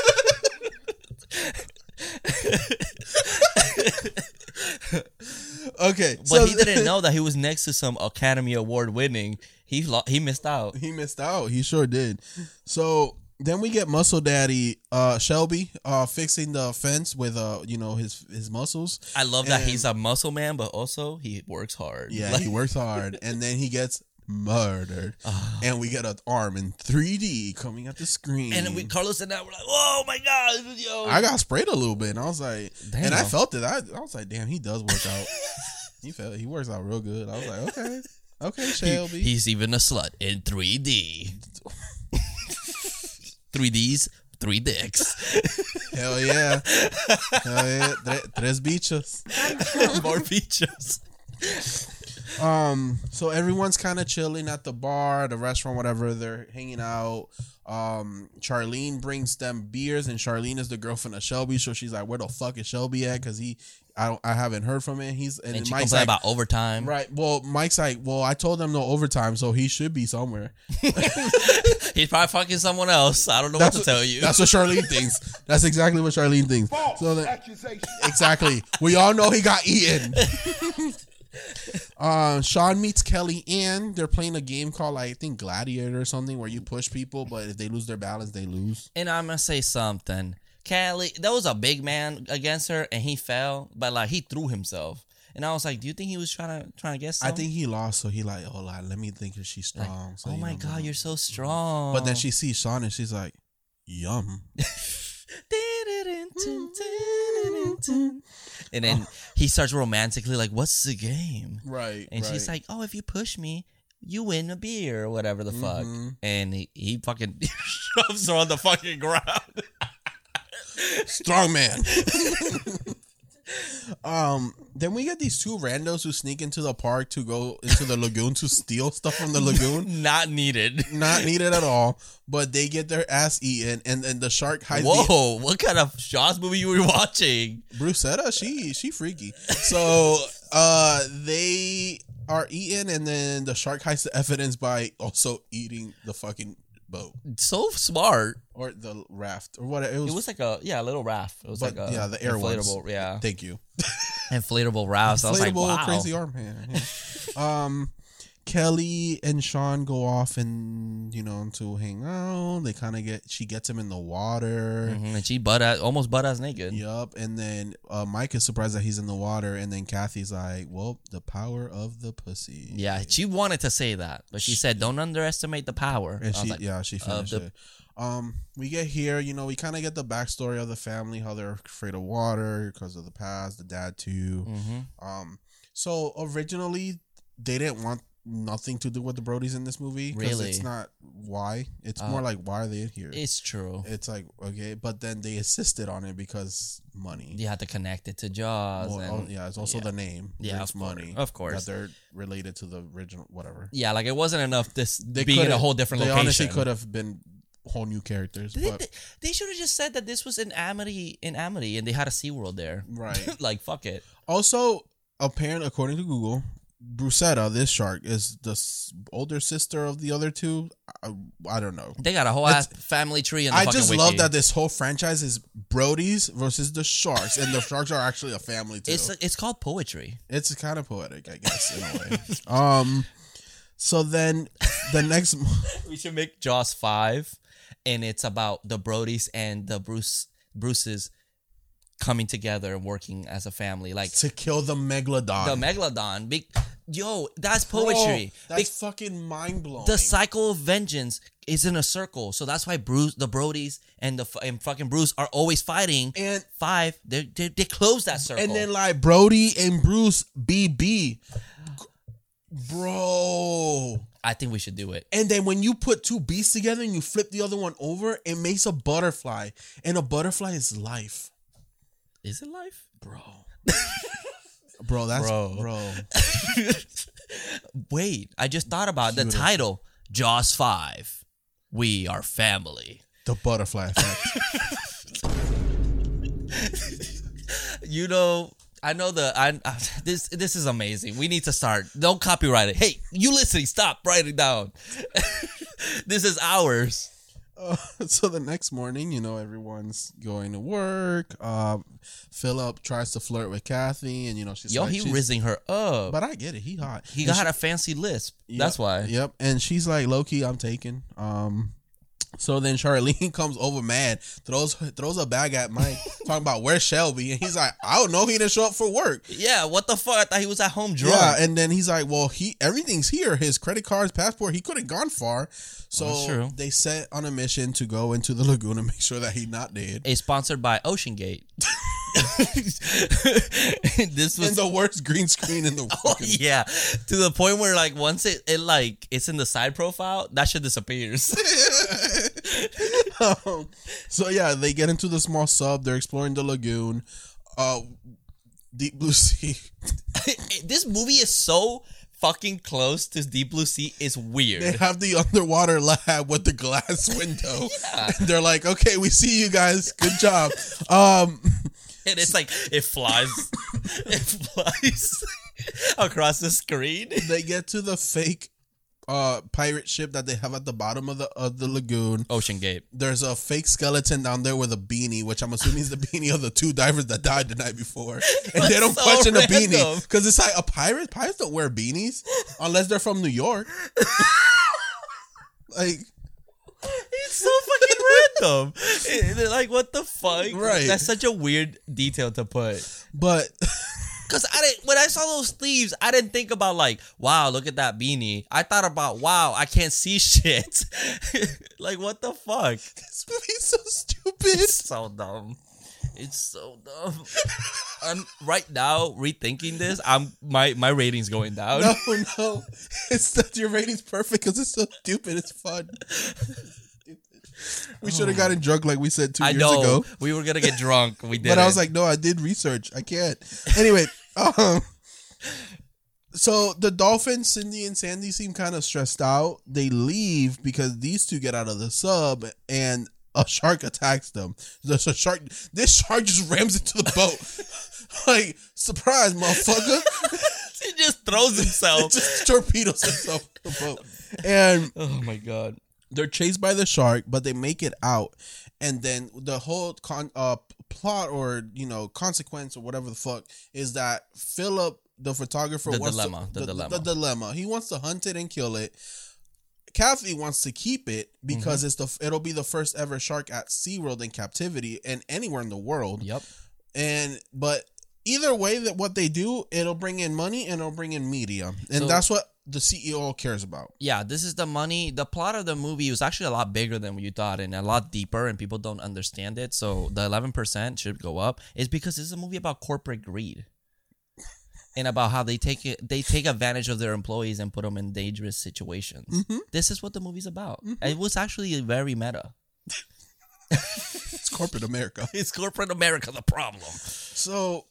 Okay, But so he didn't know that he was next to some Academy Award winning. He lo- he missed out. He missed out. He sure did. So then we get Muscle Daddy uh, Shelby uh, fixing the fence with uh you know his his muscles. I love that And- he's a muscle man, but also he works hard. Yeah, Like, he works hard, and then he gets murdered, and we get an arm in three D coming at the screen. and we Carlos and I were like, "Oh my god, yo!" I got sprayed a little bit, and I was like, Damn. and I felt it. I, I was like, damn, he does work out. he felt he works out real good. I was like, okay, okay, He- Shelby. he's even a slut in three D. three Ds, three dicks. Hell yeah, hell yeah, Tre- tres bichos. More features. Um, so everyone's kind of chilling at the bar, the restaurant, whatever. They're hanging out. Um, Charlene brings them beers, and Charlene is the girlfriend of Shelby. So she's like, "Where the fuck is Shelby at?" Because he, I don't, I haven't heard from him. He's and, And she Mike's complained like, about overtime. right. Well, Mike's like, "Well, I told them no overtime, so he should be somewhere." He's probably fucking someone else. I don't know That's what to tell you. That's what Charlene thinks. That's exactly what Charlene thinks. False So that, accusation. exactly. We all know he got eaten. Uh, Sean meets Kelly Ann. They're playing a game called, like, I think, Gladiator or something, where you push people, but if they lose their balance, they lose. And I'm gonna say something. Callie, there was a big man against her, and he fell, but like he threw himself. And I was like, "Do you think he was trying to trying to get I something?" think he lost, so he like, oh, like, let me think if she's strong. So, oh you my know, god, you're so strong. But then she sees Sean, and she's like, yum. And then he starts romantically like, "What's the game?" Right. And she's like, "Oh, if you push me, you win a beer or whatever the fuck." Mm-hmm. And he, he fucking shoves her on the fucking ground. strong man. Um, then we get these two randos who sneak into the park to go into the lagoon to steal stuff from the lagoon. Not needed. Not needed at all, but they get their ass eaten, and then the shark hides. The, Whoa, what kind of Jaws movie you were watching? Brucetta, she she freaky. So uh, they are eaten, and then the shark hides the evidence by also eating the fucking boat So smart. or the raft or what. It was. It was like a yeah, a little raft. It was But, like a yeah, the air ones. inflatable, yeah, Thank you. inflatable raft. So I was like, Inflatable wow. crazy arm man. Yeah. um, Kelly and Sean go off and you know to hang out. They kind of get. She gets him in the water. Mhm, and she butt ass, almost butt ass naked. Yup, and then uh, Mike is surprised that he's in the water, and then Kathy's like, "Well, the power of the pussy." Yeah, she wanted to say that, but she said, "Don't underestimate the power." and I was she, like, yeah, she finished the- it. Um, we get here, you know, we kind of get the backstory of the family, how they're afraid of water because of the past, the dad too. mhm. Um, so originally they didn't want nothing to do with the Brodies in this movie. 'Cause Really? it's not why. It's Uh, more like why are they here? It's true. It's like okay, but then they insisted on it because money. You have to connect it to Jaws. Well, and, oh, yeah, it's also yeah. the name. Yeah, it's of course. money. Of course. that they're related to the original. Whatever. Yeah, like it wasn't enough. This They being in a could've- whole different They location. honestly could have been whole new characters, They, but they, they should have just said that this was in Amity, in Amity, and they had a SeaWorld there. right. Like fuck it. Also, apparent according to Google, Brucetta, this shark, is the s- older sister of the other two. I, I don't know. They got a whole It's- ass family tree in the I fucking just wiki. love that this whole franchise is Brody's versus the Sharks, and the Sharks are actually a family too. It's It's, it's called poetry. kind of poetic, I guess, in a way. Um, so then the next, We should make Jaws five, and it's about the Brodies and the Bruce Bruces coming together and working as a family. Like to kill the megalodon. the Megalodon. Big, yo, that's poetry. Bro, Big- that's fucking mind blowing. the cycle of vengeance is in a circle, so that's why Bruce, the Brodies, and the f- and fucking Bruce are always fighting. and Five, they they, they close that circle. and then like Brody and Bruce B B, bro. I think we should do it. And then when you put two beasts together and you flip the other one over, it makes a butterfly. And a butterfly is life. Is it life? Bro. Bro, that's... Bro. Bro. Wait, I just thought about the Beautiful. title. Jaws five. We are family. The butterfly effect. You know, I know the... I, uh, this this is amazing. We need to start. Don't copyright it. Hey, you listening, stop writing down. This is ours. Uh, so the next morning, you know, everyone's going to work. Uh, Philip tries to flirt with Kathy, and you know she's Yo, like, he she's, rizzing her up. But I get it, he hot. He And got she- a fancy lisp. Yep, That's why. Yep, and she's like, low key, I'm taken. Um, so then Charlene comes over mad, throws throws a bag at Mike, talking about where's Shelby, and he's like, I don't know, he didn't show up for work. Yeah, what the fuck? I thought he was at home drunk. Yeah, and then he's like, well, he everything's here. His credit cards, passport. He could have gone far. So That's true. they set on a mission to go into the lagoon and make sure that he's not dead. Is sponsored by Ocean Gate. This And was the worst green screen in the world. oh, yeah, to the point where like once it, it like it's in the side profile, that shit disappears. um, so yeah, they get into the small sub. They're exploring the lagoon. Uh, Deep Blue Sea. This movie is so fucking close to Deep Blue Sea. It's They weird. have the underwater lab with the glass window. Yeah. And they're like, okay, we see you guys. Good job. Um, And it's like it flies, it flies across the screen. they get to the fake uh, pirate ship that they have at the bottom of the of the lagoon. Ocean Gate. There's a fake skeleton down there with a beanie, which I'm assuming is the beanie of the two divers that died the night before. And they don't so question the beanie random. because it's like a pirate. Pirates don't wear beanies unless they're from New York. Like, It's so fucking random. It- they're like, what the fuck? Right. That's such a weird detail to put. but Cause I didn't when I saw those sleeves, I didn't think about like, wow, look at that beanie. I thought about, wow, I can't see shit. Like, what the fuck? this movie's so stupid. It's so dumb. It's so dumb. I'm right now rethinking this. I'm my my rating's going down. No, no, it's that your rating's perfect because it's so stupid. It's fun. We should have gotten drunk like we said two I years know ago. we were gonna get drunk. We did. But I was like, no, I did research. I can't. Anyway, um, so the Dolphins, Cindy and Sandy, seem kind of stressed out. They leave because these two get out of the sub and a shark attacks them. There's a shark. This shark just rams into the boat. Like, surprise, motherfucker. he just throws It himself. just torpedoes himself in the boat. And Oh my god. they're chased by the shark, but they make it out. And then the whole con- uh, plot or, you know, consequence or whatever the fuck is that Philip, the photographer, The wants dilemma, to, the dilemma. The dilemma. He wants to hunt it and kill it. Kathy wants to keep it because Mm-hmm. it's the it'll be the first ever shark at SeaWorld in captivity and anywhere in the world. Yep. And but either way that what they do, it'll bring in money and it'll bring in media. And So- that's what the C E O cares about. Yeah, this is the money. The plot of the movie was actually a lot bigger than you thought and a lot deeper, and people don't understand it. So the eleven percent should go up. Is because this is a movie about corporate greed and about how they take it, they take advantage of their employees and put them in dangerous situations. Mm-hmm. This is what the movie's about. It was actually very meta. It's corporate America. It's corporate America the problem. So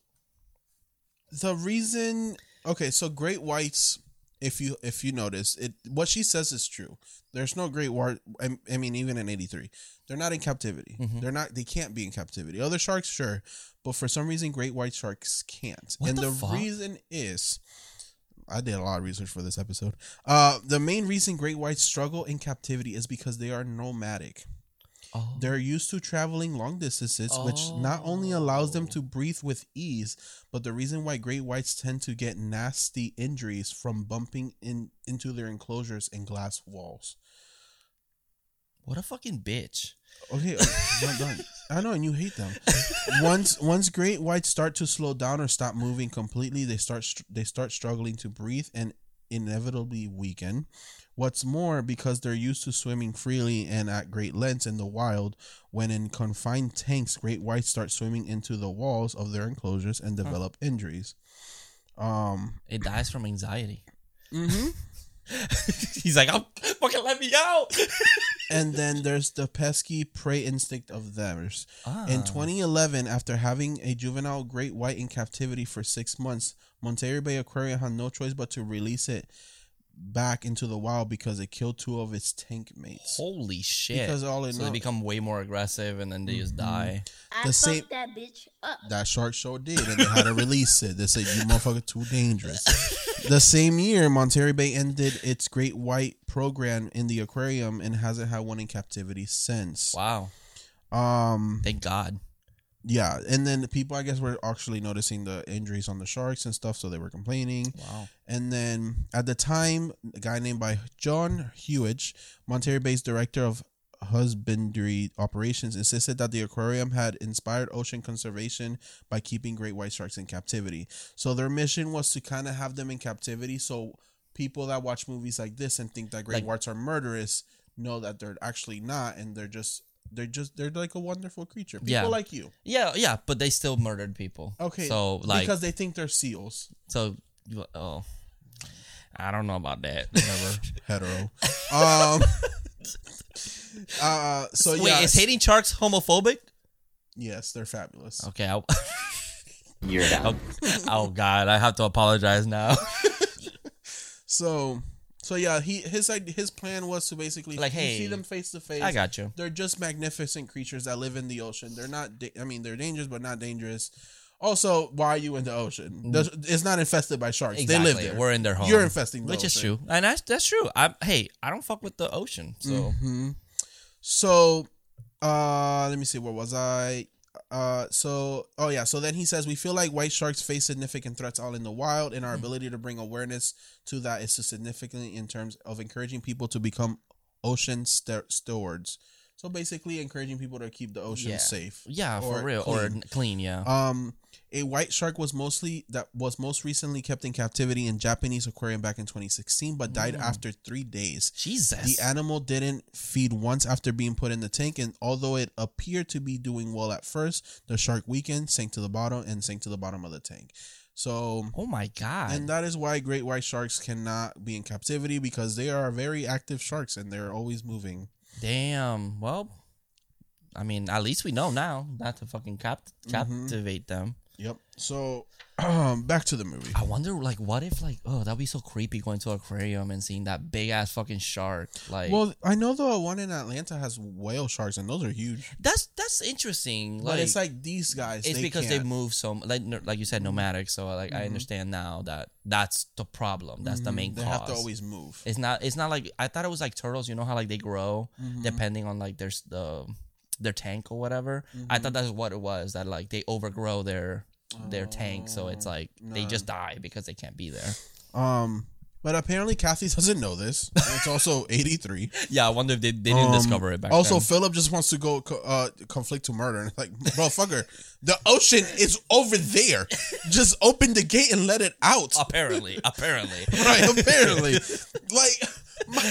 the reason, okay, so great whites, if you if you notice it, what she says is true. There's no great white. I, I mean, even in eighty-three, they're not in captivity. Mhm. They're not. They can't be in captivity. Other sharks, sure, but for some reason, great white sharks can't. What and the the, fuck? reason is, I did a lot of research for this episode. Uh, the main reason great whites struggle in captivity is because they are nomadic. Oh. They're used to traveling long distances, which not only allows them Oh. to breathe with ease, but the reason why great whites tend to get nasty injuries from bumping in into their enclosures and glass walls. What a fucking bitch. Okay, uh, not done. I know, and you hate them. Once once great whites start to slow down or stop moving completely, they start str- they start struggling to breathe and inevitably weaken. What's more, because they're used to swimming freely and at great lengths in the wild, when in confined tanks, great whites start swimming into the walls of their enclosures and develop injuries. Um, It dies from anxiety. mm-hmm. He's like, "I'm fucking let me out." And then there's the pesky prey instinct of theirs. Ah. In twenty eleven, after having a juvenile great white in captivity for six months, Monterey Bay Aquarium had no choice but to release it back into the wild because it killed two of its tank mates. Holy shit! Because all it so know- they become way more aggressive, and then they just die. I The fucked same- that bitch up. That shark show did, and they had to release it. They said, "You motherfucker, too dangerous." The same year, Monterey Bay ended its great white program in the aquarium and hasn't had one in captivity since. Wow! Um, Thank God. yeah, and then the people, I guess, were actually noticing the injuries on the sharks and stuff, so they were complaining. Wow. And then at the time, a guy named by John Hewich, Monterey Bay's director of husbandry operations, insisted that the aquarium had inspired ocean conservation by keeping great white sharks in captivity. So their mission was to kind of have them in captivity, so people that watch movies like this and think that great Like- whites are murderous know that they're actually not, and they're just they're just they're like a wonderful creature. People Yeah. like you. Yeah, yeah, but they still murdered people. Okay. So like, because they think they're seals. so oh, I don't know about that. Whatever. Hetero. Um uh so Wait, yeah. is hating sharks homophobic? Yes, they're fabulous. Okay. I, You're down. oh, oh God, I have to apologize now. So so yeah, he his ide- his plan was to basically Like, you hey, see them face to face. I got you. They're just magnificent creatures that live in the ocean. They're not da- I mean, they're dangerous but not dangerous. Also, why are you in the ocean? The- It's not infested by sharks. Exactly. They live there. We're in their home. You're infesting the which is ocean. true, and that's that's true. I hey, I don't fuck with the ocean, so Mhm. So, uh, let me see. Where was I? Uh, so, oh yeah. So then he says, we feel like white sharks face significant threats all in the wild, and our ability to bring awareness to that is significantly in terms of encouraging people to become ocean st- stewards. So basically, encouraging people to keep the ocean Yeah. safe. yeah, for Or real, or clean. clean, yeah. Um, a white shark was mostly that was most recently kept in captivity in Japanese aquarium back in twenty sixteen, but died Mm. after three days. Jesus, The animal didn't feed once after being put in the tank, and although it appeared to be doing well at first, the shark weakened, sank to the bottom, and sank to the bottom of the tank. So, oh my God, and that is why great white sharks cannot be in captivity, because they are very active sharks and they're always moving. damn. Well, I mean, at least we know now not to fucking cap- Mm-hmm. captivate them. Yep. So, um, back to the movie. I wonder, like, what if, like, oh, that'd be so creepy going to an aquarium and seeing that big ass fucking shark. Like, Well, I know the one in Atlanta has whale sharks, and those are huge. that's that's interesting. But Like, it's like these guys. it's they because they can't. move so like no- like you said, nomadic. So like I understand now that that's the problem. That's the main They cause. have to always move. It's not. It's not like I thought it was like turtles. You know how like they grow Mm-hmm. depending on like their s- the their tank or whatever. I thought that's what it was. That like they overgrow their their tank, so it's like they just die because they can't be there. Um, but apparently Kathy doesn't know this. It's also eighty-three. Yeah, I wonder if they, they didn't Um, discover it back Also, then. Philip just wants to go co- uh, conflict to murder. And it's like, bro, fucker, the ocean is over there. Just open the gate and let it out. Apparently, apparently. Right, apparently. like, my,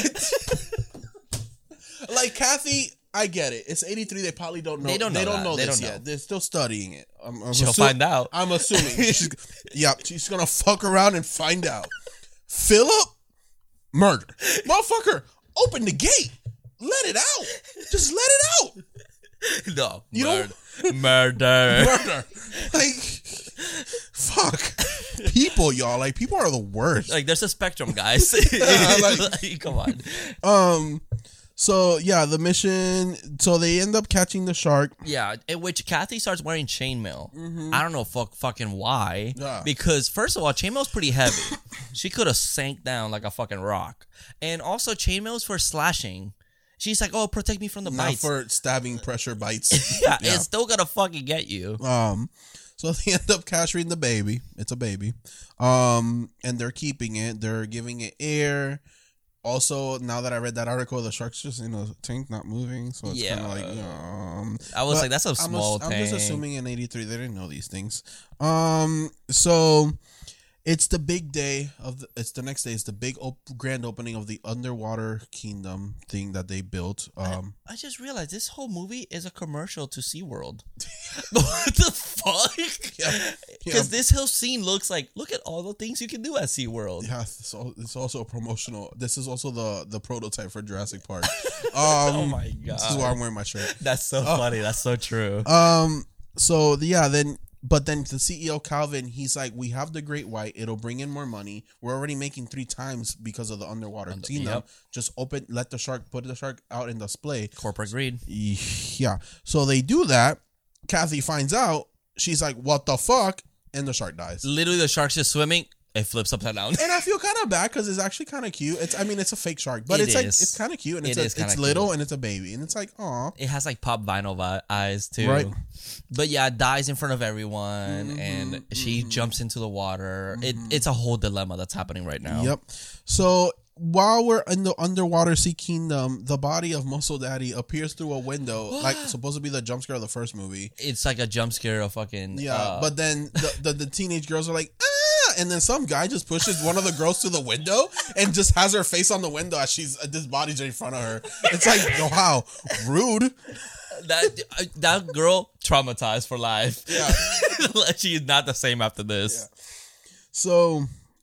like Kathy, I get it. It's eighty-three. They probably don't know. They don't know They don't that. know They this don't know. yet. They're still studying it. I'm, I'm She'll assu- find out. I'm assuming. she's, yeah, she's gonna fuck around and find out. Philip, murder, motherfucker. Open the gate. Let it out. Just let it out. No, You murder. murder. Murder. Like, fuck. People, y'all. Like, people are the worst. Like, there's a spectrum, guys. like- Like, come on. Um. So yeah, the mission. So they end up catching the shark. Yeah, in which Kathy starts wearing chainmail. I don't know fuck fucking why. Yeah. Because first of all, chainmail's pretty heavy. She could have sank down like a fucking rock. And also chainmail's for slashing. She's like, oh, protect me from the Not bites. for stabbing pressure bites. yeah, it's still gonna fucking get you. Um, so they end up capturing the baby. It's a baby. Um, and they're keeping it. They're giving it air. Also, now that I read that article, the shark's just in a tank, not moving. So it's kind Yeah. of like, um, I was but like, that's a I'm small ass- I'm tank. just assuming in eighty-three they didn't know these things. Um, so It's the big day of the, it's the next day. It's the big op- grand opening of the underwater kingdom thing that they built. Um, I, I just realized this whole movie is a commercial to SeaWorld. What the fuck? Yeah. Because Yeah. this whole scene looks like, look at all the things you can do at SeaWorld. yeah, it's, al- it's also a promotional. This is also the the prototype for Jurassic Park. Um, Oh my This is why god. I'm wearing my shirt. That's so funny. That's so true. Um. So yeah, then but then the C E O Calvin, he's like, we have the Great White. It'll bring in more money. We're already making three times because of the underwater Under- kingdom. yep. Just open, let the shark, put the shark out in display. Corporate greed. Yeah. So they do that. Kathy finds out. She's like, what the fuck? And the shark dies. Literally, the shark's just swimming. It flips upside down. And I feel kind of bad because it's actually kind of cute. It's, I mean, it's a fake shark, but It it's like is. it's kind of cute and it's It a, is kinda it's little cute. and it's a baby and it's like, aw. It has like pop vinyl vi- eyes too. Right. But yeah, it dies in front of everyone, Mhm, and she mhm. jumps into the water. It, Mhm. it's a whole dilemma that's happening right now. Yep. So while we're in the underwater sea kingdom, the body of Muscle Daddy appears through a window, like supposed to be the jump scare of the first movie. It's like a jump scare of fucking. Yeah, uh, but then the, the the teenage girls are like, ah, and then some guy just pushes one of the girls to the window and just has her face on the window as she's uh, this body's in front of her. It's like, yo, how rude. that uh, that girl traumatized for life. Yeah. Like, she is not the same after this. So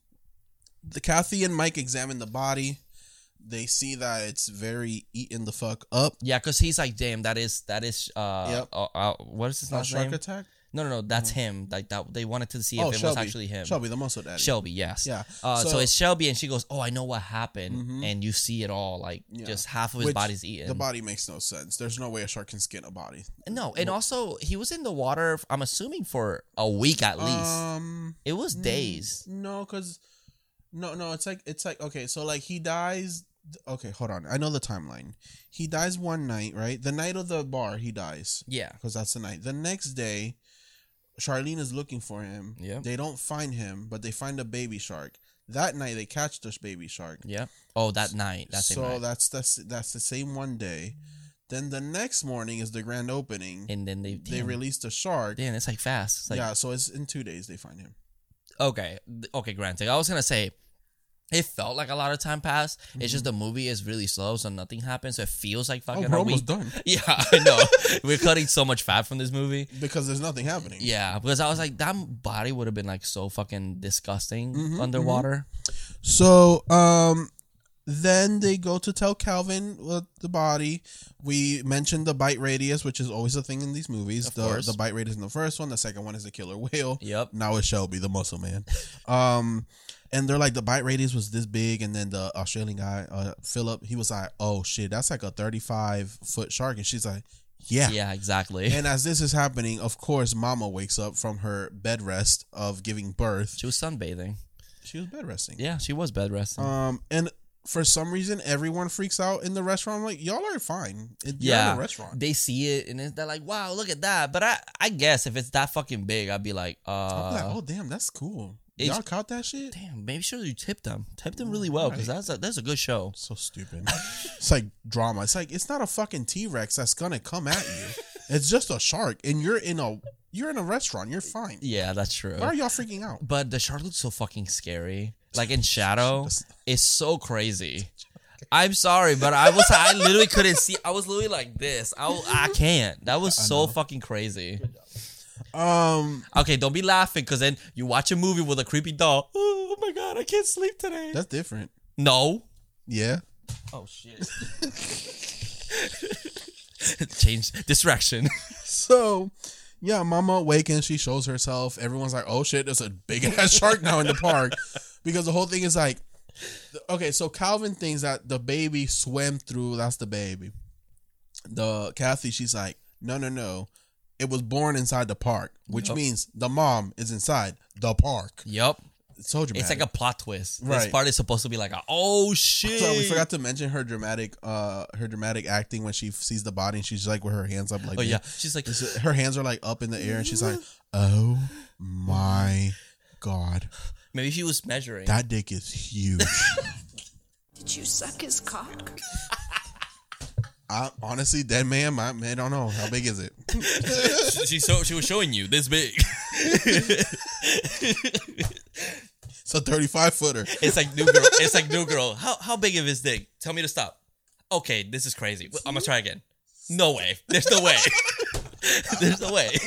the Kathy and Mike examine the body. They see that it's very eaten the fuck up. Yeah, because he's like, damn, that is that is. Uh, Yep. uh, uh, what is his Uh, last shark name? attack. No, no, no, that's him. Like that, they wanted to see if Oh, it was Shelby. actually him. Shelby, the Muscle Daddy. Shelby, yes. Yeah. Uh, so, So- it's Shelby, and she goes, "Oh, I know what happened," Mhm. and you see it all, like Yeah. just half of his Which body's eaten. The body makes no sense. There's no way a shark can skin a body. no, and also he was in the water. I'm assuming for a week at least. Um, It was days. No, because no, no. It's like it's like okay. So like he dies. Okay, hold on. I know the timeline. He dies one night, right? The night of the bar, he dies Yeah. because that's the night. The next day, Charlene is looking for him. Yep. They don't find him, but they find a baby shark. That night, they catch this baby shark. Yeah. Oh, that night. That same so night. that's that's that's the same one day. Then the next morning is the grand opening. And then they They damn, release the shark. Damn, it's like fast. It's like, yeah, so it's in two days they find him. Okay. th- Okay, granted. I was gonna say it felt like a lot of time passed. It's Mm-hmm. just the movie is really slow, so nothing happens. So it feels like fucking Oh, we're a almost week. done Yeah, I know. We're cutting so much fat from this movie. because there's nothing happening. Yeah, because I was like, that body would have been like so fucking disgusting Mhm, underwater. So, um, then they go to tell Calvin uh, the body. We mentioned the bite radius, which is always a thing in these movies. Of the course. the bite radius in the first one. The second one is the killer whale. Yep. Now it's Shelby, the muscle man. um, and they're like the bite radius was this big, and then the Australian guy, uh, Philip, he was like, "Oh shit, that's like a thirty-five foot shark," and she's like, "Yeah." Yeah, exactly. And as this is happening, of course, Mama wakes up from her bed rest of giving birth. She was sunbathing. She was bed resting. Yeah, she was bed resting. Um, and for some reason, everyone freaks out in the restaurant. I'm like, y'all are fine. It, you're yeah, in a restaurant. they see it and they're like, "Wow, look at that!" But I, I guess if it's that fucking big, I'd be like, I'm "Uh, like, oh damn, that's cool. it's- Y'all caught that shit? damn, maybe sure you tip them, tip them really well because Right. that's a, that's a good show." So stupid. It's like drama. It's like it's not a fucking T Rex that's gonna come at you. It's just a shark, and you're in a you're in a restaurant. You're fine. Yeah, that's true. Why are y'all freaking out? But the shark looks so fucking scary. Like in Shadow, it's so crazy. I'm sorry, but I was I literally couldn't see. I was literally like this. I I can't. That was so fucking crazy. Um, Okay, don't be laughing because then you watch a movie with a creepy doll. Oh my god, I can't sleep today. that's different. No. Yeah. Oh shit. Change distraction. So, yeah, Mama awakens. She shows herself. Everyone's like, "Oh shit, there's a big ass shark now in the park," because the whole thing is like, okay, so Calvin thinks that the baby swam through. That's the baby. The Kathy, she's like, "No, no, no, it was born inside the park," which Yep. means the mom is inside the park. Yup. It's so dramatic. It's like a plot twist. This Right. part is supposed to be like, a, oh shit. So we forgot to mention her dramatic, uh, her dramatic acting when she sees the body and she's like with her hands up, like, Oh yeah, she's like, this. Her hands are like up in the air and she's like, "Oh my god, maybe she was measuring. that dick is huge." Did you suck his cock? I honestly, dead man, my man, I don't know how big is it. she so she was showing you this big. It's a thirty-five footer. It's like new girl. It's like new girl. How how big of his dick? Tell me to stop. Okay, this is crazy. I'm gonna try again. No way. There's no way. There's no way.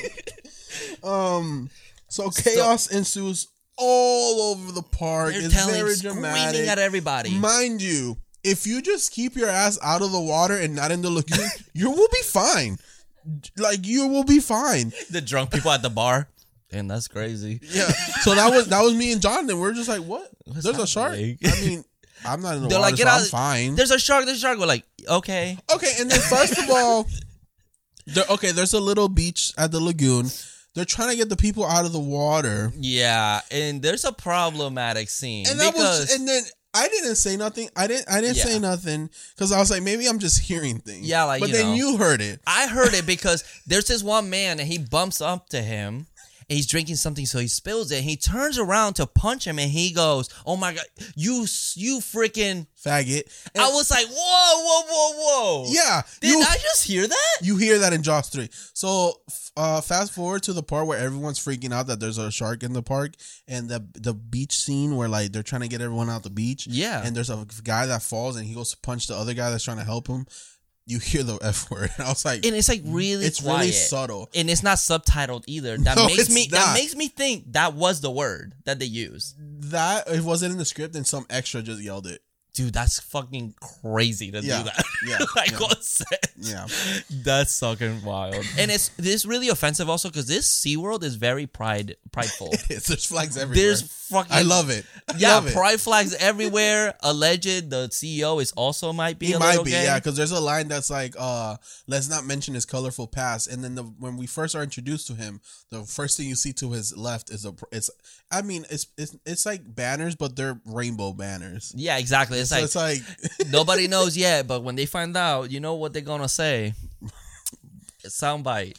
Um. So chaos ensues all over the park. They're It's telling, very screaming dramatic. at everybody. Mind you, if you just keep your ass out of the water and not in the lagoon, you will be fine. Like you will be fine. The drunk people at the bar. And that's crazy. Yeah. So that was that was me and Jonathan. We're just like, what? What's There's a shark. happening? I mean, I'm not in the They're water, like, get so out. I'm fine. There's a shark. There's a shark. We're like, okay. Okay, and then first of all, there, okay, there's a little beach at the lagoon. They're trying to get the people out of the water, Yeah, and there's a problematic scene and that because was, and then I didn't say nothing. I didn't. I didn't Yeah. say nothing because I was like, maybe I'm just hearing things. Yeah, like, but you then know. you heard it. I heard it because there's this one man and he bumps up to him and he's drinking something, so he spills it. And he turns around to punch him and he goes, "Oh my god, you you freaking!" Faggot. And- I was like, "Whoa, whoa, whoa, whoa!" yeah, Did you I just hear that? you hear that in Jaws three. So uh, fast forward to the part where everyone's freaking out that there's a shark in the park, and the the beach scene where like they're trying to get everyone out the beach. Yeah. and there's a guy that falls and he goes to punch the other guy that's trying to help him. You hear the F word, and I was like, And it's like really it's quiet. really subtle. And it's not subtitled either. That No, makes it's me not. that makes me think that was the word that they used. That it wasn't in the script, and some extra just yelled it. Dude, that's fucking crazy to Yeah, do that. yeah, like yeah. what sense? Yeah. That's fucking wild. And it's this really offensive also because this SeaWorld is very pride prideful. It's, there's flags everywhere. There's fucking I love it. I Yeah, love it. pride flags everywhere. Alleged the C E O is also might be He a might little be, gay. yeah, because there's a line that's like, uh, let's not mention his colorful past. And then the, when we first are introduced to him, the first thing you see to his left is a, it's, I mean, it's it's, it's like banners, but they're rainbow banners. Yeah, exactly. It's So like it's like, nobody knows yet, but when they find out, you know what they're gonna say. Soundbite.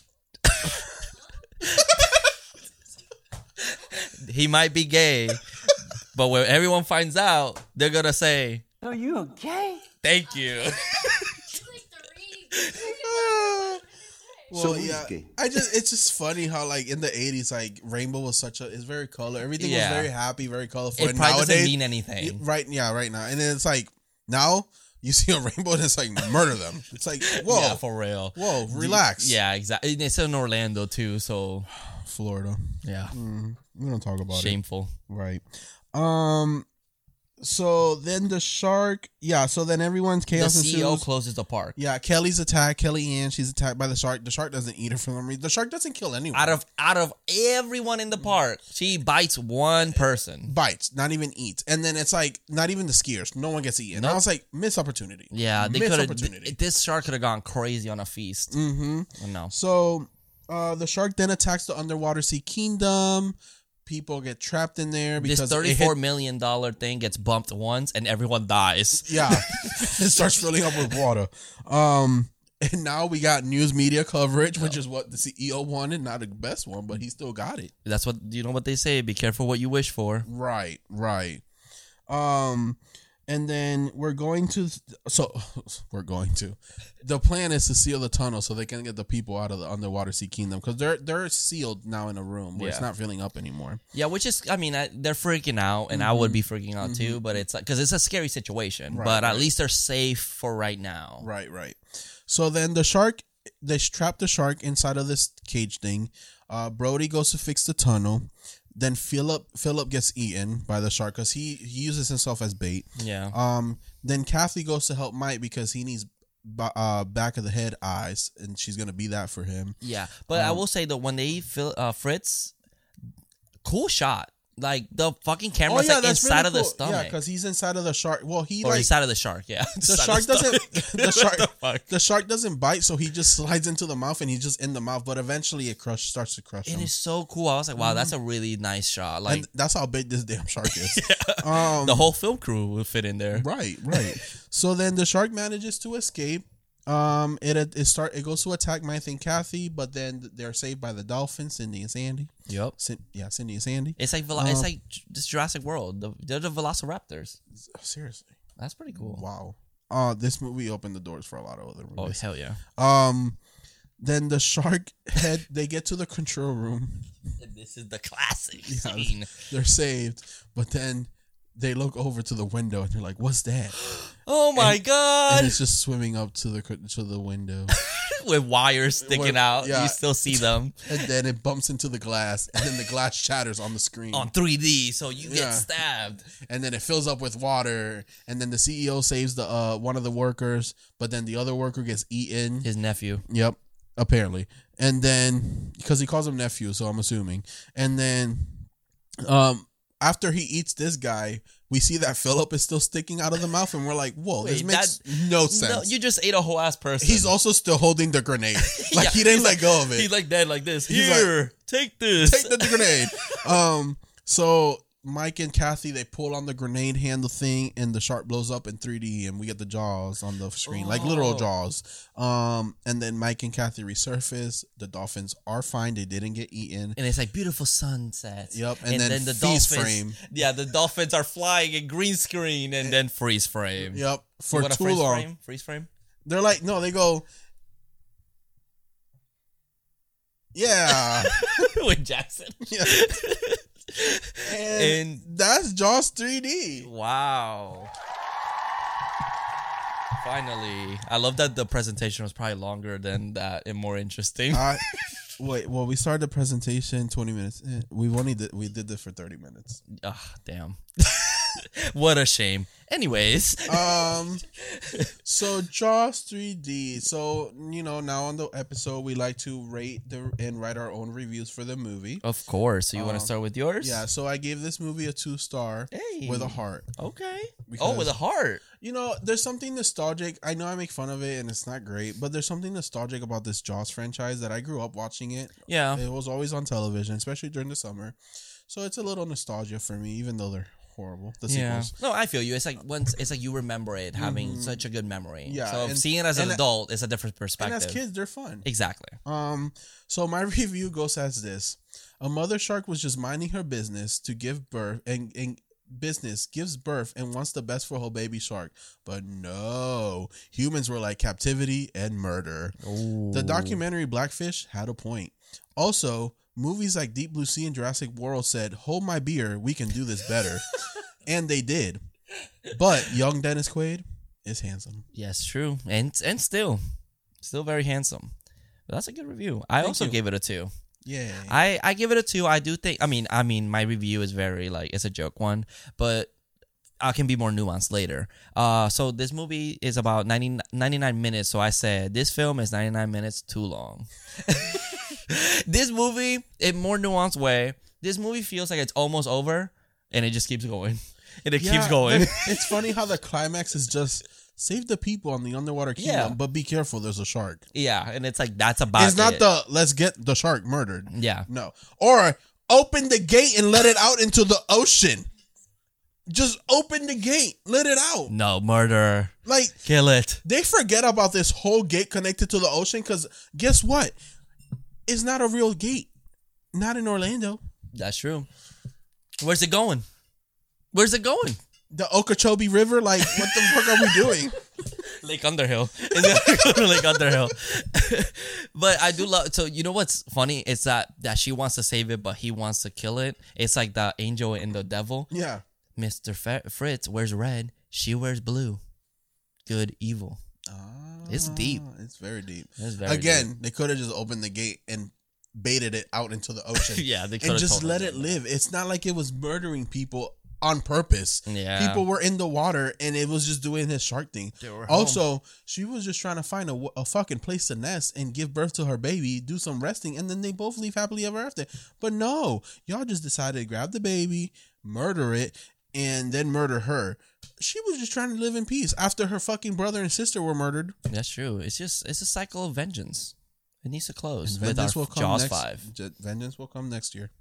He might be gay, but when everyone finds out, they're gonna say, Are you okay? "Thank you." well, So yeah, risky. I just, it's just funny how like in the eighties, like rainbow was such a, it's very color. Everything Yeah. was very happy, very colorful. It And probably nowadays, doesn't mean anything. right? Yeah, right now. And then it's like, now you see a rainbow and it's like, murder them. It's like, whoa, Yeah, for real. whoa, relax. Yeah, exactly. It's in Orlando too, so Florida. yeah, Mm, we don't talk about it. shameful. Right. Um. So then the shark. Yeah. So then everyone's The chaos C E O ensues. closes the park. Yeah. Kelly's attacked. Kelly Ann. She's attacked by the shark. The shark doesn't eat her for some reason. The shark doesn't kill anyone. Out of out of everyone in the park, she bites one person. bites, not even eats. And then it's like not even the skiers. No one gets eaten. Nope. I was like, missed opportunity. Yeah, they missed could have. opportunity. This shark could have gone crazy on a feast. Mm-hmm. No. So, uh, the shark then attacks the underwater sea kingdom. People get trapped in there because This it thirty-four hit- million dollar thing gets bumped once and everyone dies. Yeah, it starts filling up with water. Um, and now we got news media coverage, which is what the C E O wanted. Not the best one, but he still got it. That's what you know. What they say: be careful what you wish for. Right, right. Um, and then we're going to. So we're going to. The plan is to seal the tunnel so they can get the people out of the underwater sea kingdom because they're they're sealed now in a room where it's Yeah. not filling up anymore. Yeah, which is, I mean, I, they're freaking out, and I would be freaking out too. But it's because it's a scary situation. Right, but at right. least they're safe for right now. Right, right. So then the shark, they trap the shark inside of this cage thing. Uh, Brody goes to fix the tunnel. Then Philip Philip gets eaten by the shark because he, he uses himself as bait. Yeah. Um, then Kathy goes to help Mike because he needs ba- uh, back of the head eyes, and she's gonna be that for him. Yeah, but I Um, will say that when they fill uh, Fritz, cool shot. Like the fucking camera's like inside of the Yeah, stomach, because he's inside of the shark. Well, he or like inside of the shark. Yeah, the shark doesn't the shark the fuck? the shark doesn't bite, so he just slides into the mouth and he's just in the mouth. But eventually, it crush starts to crush It him. is so cool. I was like, wow, that's a really nice shot. Like And that's how big this damn shark is. um, the whole film crew would fit in there. right, right. So then the shark manages to escape. Um, it it start it goes to attack Mike and Kathy, but then they're saved by the dolphins, Cindy and Sandy. Yep. Cin- yeah, Cindy and Sandy. It's like Velo- it's Um, like this Jurassic World. The, they're the Velociraptors. Seriously, That's pretty cool. wow. Uh, this movie opened the doors for a lot of other Oh movies. hell yeah! Um, Then the shark head, they get to the control room. And this is the classic Yeah, scene. they're saved, but then they look over to the window and they're like, "What's that?" Oh my And god! it's just swimming up to the to the window, With wires sticking With- out, yeah. you still see them and then it bumps into the glass, and then the glass shatters on the screen, on three D, so you get Yeah. stabbed. and then it fills up with water, and then the C E O saves the uh one of the workers, but then the other worker gets eaten. His nephew. Yep, apparently. And then because he calls him nephew, so I'm assuming. And then um after he eats this guy, we see that Philip is still sticking out of the mouth, and we're like, whoa, this Wait, makes that- no sense. No, you just ate a whole ass person. He's also still holding the grenade. Like Yeah, he didn't he's let go of it. He's like dead like this. He's Here, take this. Take the grenade. Um so Mike and Kathy, they pull on the grenade handle thing, and the shark blows up in three D, and we get the jaws on the screen, like literal Oh. jaws. Um, and then Mike and Kathy resurface. The dolphins are fine; they didn't get eaten. And it's like beautiful sunsets. Yep, and then freeze frame. Yeah, the dolphins are flying in green screen and then freeze frame. Yep, for You want a too freeze long. Frame? Freeze frame. They're like, no, they go, yeah, With Jackson. yeah. And, And- that's Jaws three D. Wow. Finally, I love that the presentation was probably longer than that and more interesting. I wait. Well, we started the presentation twenty minutes. Eh, We only did we did this for thirty minutes. Ah, damn. What a shame. Anyways, Um, so Jaws three D. So you know, now on the episode, we like to rate the and write our own reviews for the movie. of course. So you want to Um, start with yours? Yeah. So I gave this movie a two star Hey. with a heart. Okay. Because- oh, with a heart. You know, there's something nostalgic. I know I make fun of it and it's not great, but there's something nostalgic about this Jaws franchise that I grew up watching it. Yeah. It was always on television, especially during the summer. So it's a little nostalgia for me, even though they're horrible. The Yeah. sequels. No, I feel you. It's like once it's like you remember it having such a good memory. Yeah, So and- seeing it as an and- adult is a different And perspective. as kids, they're fun. Exactly. Um, so my review goes as this: a mother shark was just minding her business to give birth, and, and business gives birth and wants the best for her baby shark. But no, humans were like captivity and murder. The documentary Blackfish had a point. Also, movies like Deep Blue Sea and Jurassic World said, "Hold my beer, we can do this better," and they did. But young Dennis Quaid is handsome. Yes, true. And and still, still very handsome. But that's a good review. I also you. gave it a two. Yeah. I, I give it a two. I do think. I mean, I mean, my review is very like it's a joke one, but I can be more nuanced later. Uh, so this movie is about ninety, ninety-nine minutes. So I said this film is ninety-nine minutes too long. This movie, in more nuanced way, this movie feels like it's almost over, and it just keeps going, and it keeps Yeah, going. but it's funny how the climax is just save the people on the underwater kingdom, Yeah. but be careful, there's a shark. Yeah, and it's like that's about. It's not it. the let's get the shark murdered. Yeah. No. Or open the gate and let it out into the ocean. Just open the gate, let it out. No murder. Like Kill it. they forget about this whole gate connected to the ocean because guess what? It's not a real gate. Not in Orlando. That's true. Where's it going? Where's it going? The Okeechobee River, like, what the fuck are we doing? Lake Underhill. Is it Lake Underhill? But I do love. So you know what's funny? It's that that she wants to save it, but he wants to kill it. It's like the angel and the devil. Yeah. Mister F- Fritz wears red. She wears blue. Good, evil. It's deep. It's very deep. It's very Again, they could have just opened the gate and baited it out into the ocean. Yeah, they and coulda just totally let it done live. It's not like it was murdering people on purpose. Yeah. People were in the water and it was just doing his shark thing. They were Also, she was just trying to find a, a fucking place to nest and give birth to her baby, do some resting, and then they both leave happily ever after. But no, y'all just decided to grab the baby, murder it, and then murder her. She was just trying to live in peace after her fucking brother and sister were murdered. That's true. It's just it's a cycle of vengeance. It needs to close And with vengeance our will come Jaws next, five. J- Vengeance will come next year.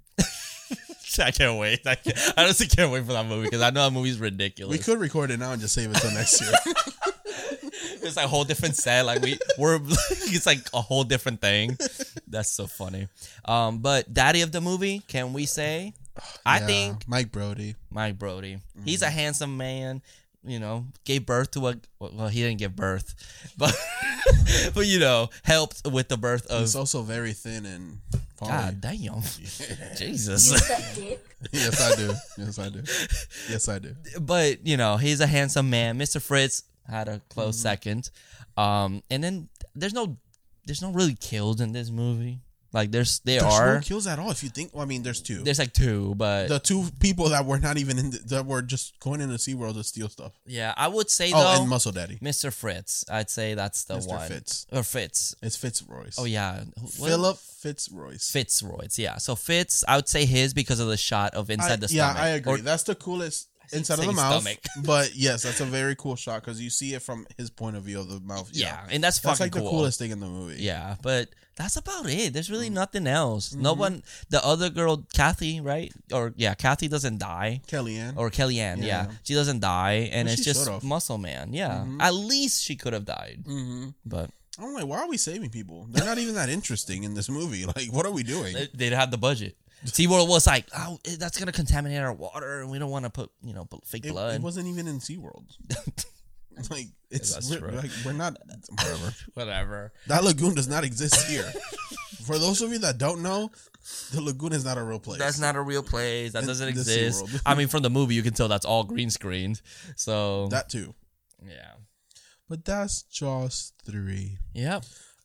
I can't wait. I, can't, I honestly can't wait for that movie because I know that movie's ridiculous. We could record it now and just save it till next year. It's like a whole different set. Like we we're it's like a whole different thing. That's so funny. Um, but daddy of the movie, can we say? I Yeah, think Mike Brody. Mike Brody. He's a handsome man. you know, gave birth to a. Well, he didn't give birth, but but you know, helped with the birth of. He's also very thin and. Poly. God damn, Jesus. Yes, I do. Yes, I do. Yes, I do. But you know, he's a handsome man. Mister Fritz had a close Mm-hmm. second, um, and then there's no, there's no really kills in this movie. Like there's there There's are no kills at all. If you think, well, I mean, there's two. there's like two, but The two people that were not even in the, that were just going into SeaWorld to steal stuff. yeah, I would say Oh, though, and Muscle Daddy. Mister Fritz. I'd say that's the Mister one. Fitz. Or Fitz. It's Fitzroy's. Oh yeah, What- Philip Fitzroy's. Fitzroy's. Yeah, so Fitz. I would say his because of the shot of inside I, the yeah, stomach. I agree. Or- That's the coolest inside of the saying mouth. stomach. But yes, that's a very cool shot because you see it from his point of view of the mouth. yeah, and that's That's fucking like the cool. coolest thing in the movie. Yeah, but that's about it. There's Mm-hmm. really nothing else. No one. The other girl, Kathy, right? Or yeah, Kathy doesn't die. Kellyanne. Or Kellyanne, yeah. Yeah. She doesn't die, and Well, it's she just should've. Muscle Man. Yeah, at least she could have died, mm-hmm. but I'm like, why are we saving people? They're not even that interesting in this movie. Like, what are we doing? they, they didn't have the budget. SeaWorld was like, oh, that's gonna contaminate our water, and we don't want to put you know bl- fake It, blood. it wasn't even in SeaWorld. Like, it's that's we're, true. like we're not whatever. Whatever. That lagoon does not exist here. For those of you that don't know, the lagoon is not a real place. That's not a real place. That In doesn't the exist. SeaWorld. I mean, from the movie, you can tell that's all green screened. So that too. yeah. But that's Jaws three. Yep.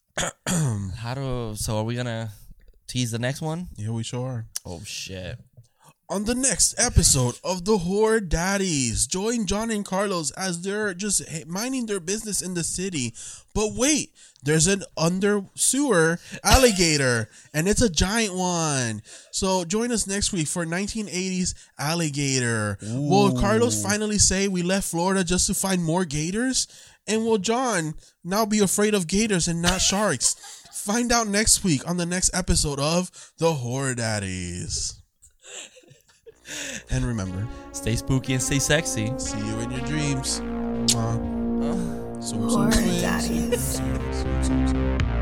How do? So are we gonna tease the next one? Yeah, we sure are. Oh shit! On the next episode of the Horror Daddies, join John and Carlos as they're just minding their business in the city. But wait, there's an under sewer alligator, and it's a giant one. So join us next week for nineteen eighties Alligator. Ooh. Will Carlos finally say we left Florida just to find more gators? And will John now be afraid of gators and not sharks? Find out next week on the next episode of the Horror Daddies. And remember, Stay spooky and stay sexy. see you in your dreams. Mwah. Zoom, zoom, Horror zoom, Daddies. zoom, zoom, zoom, zoom.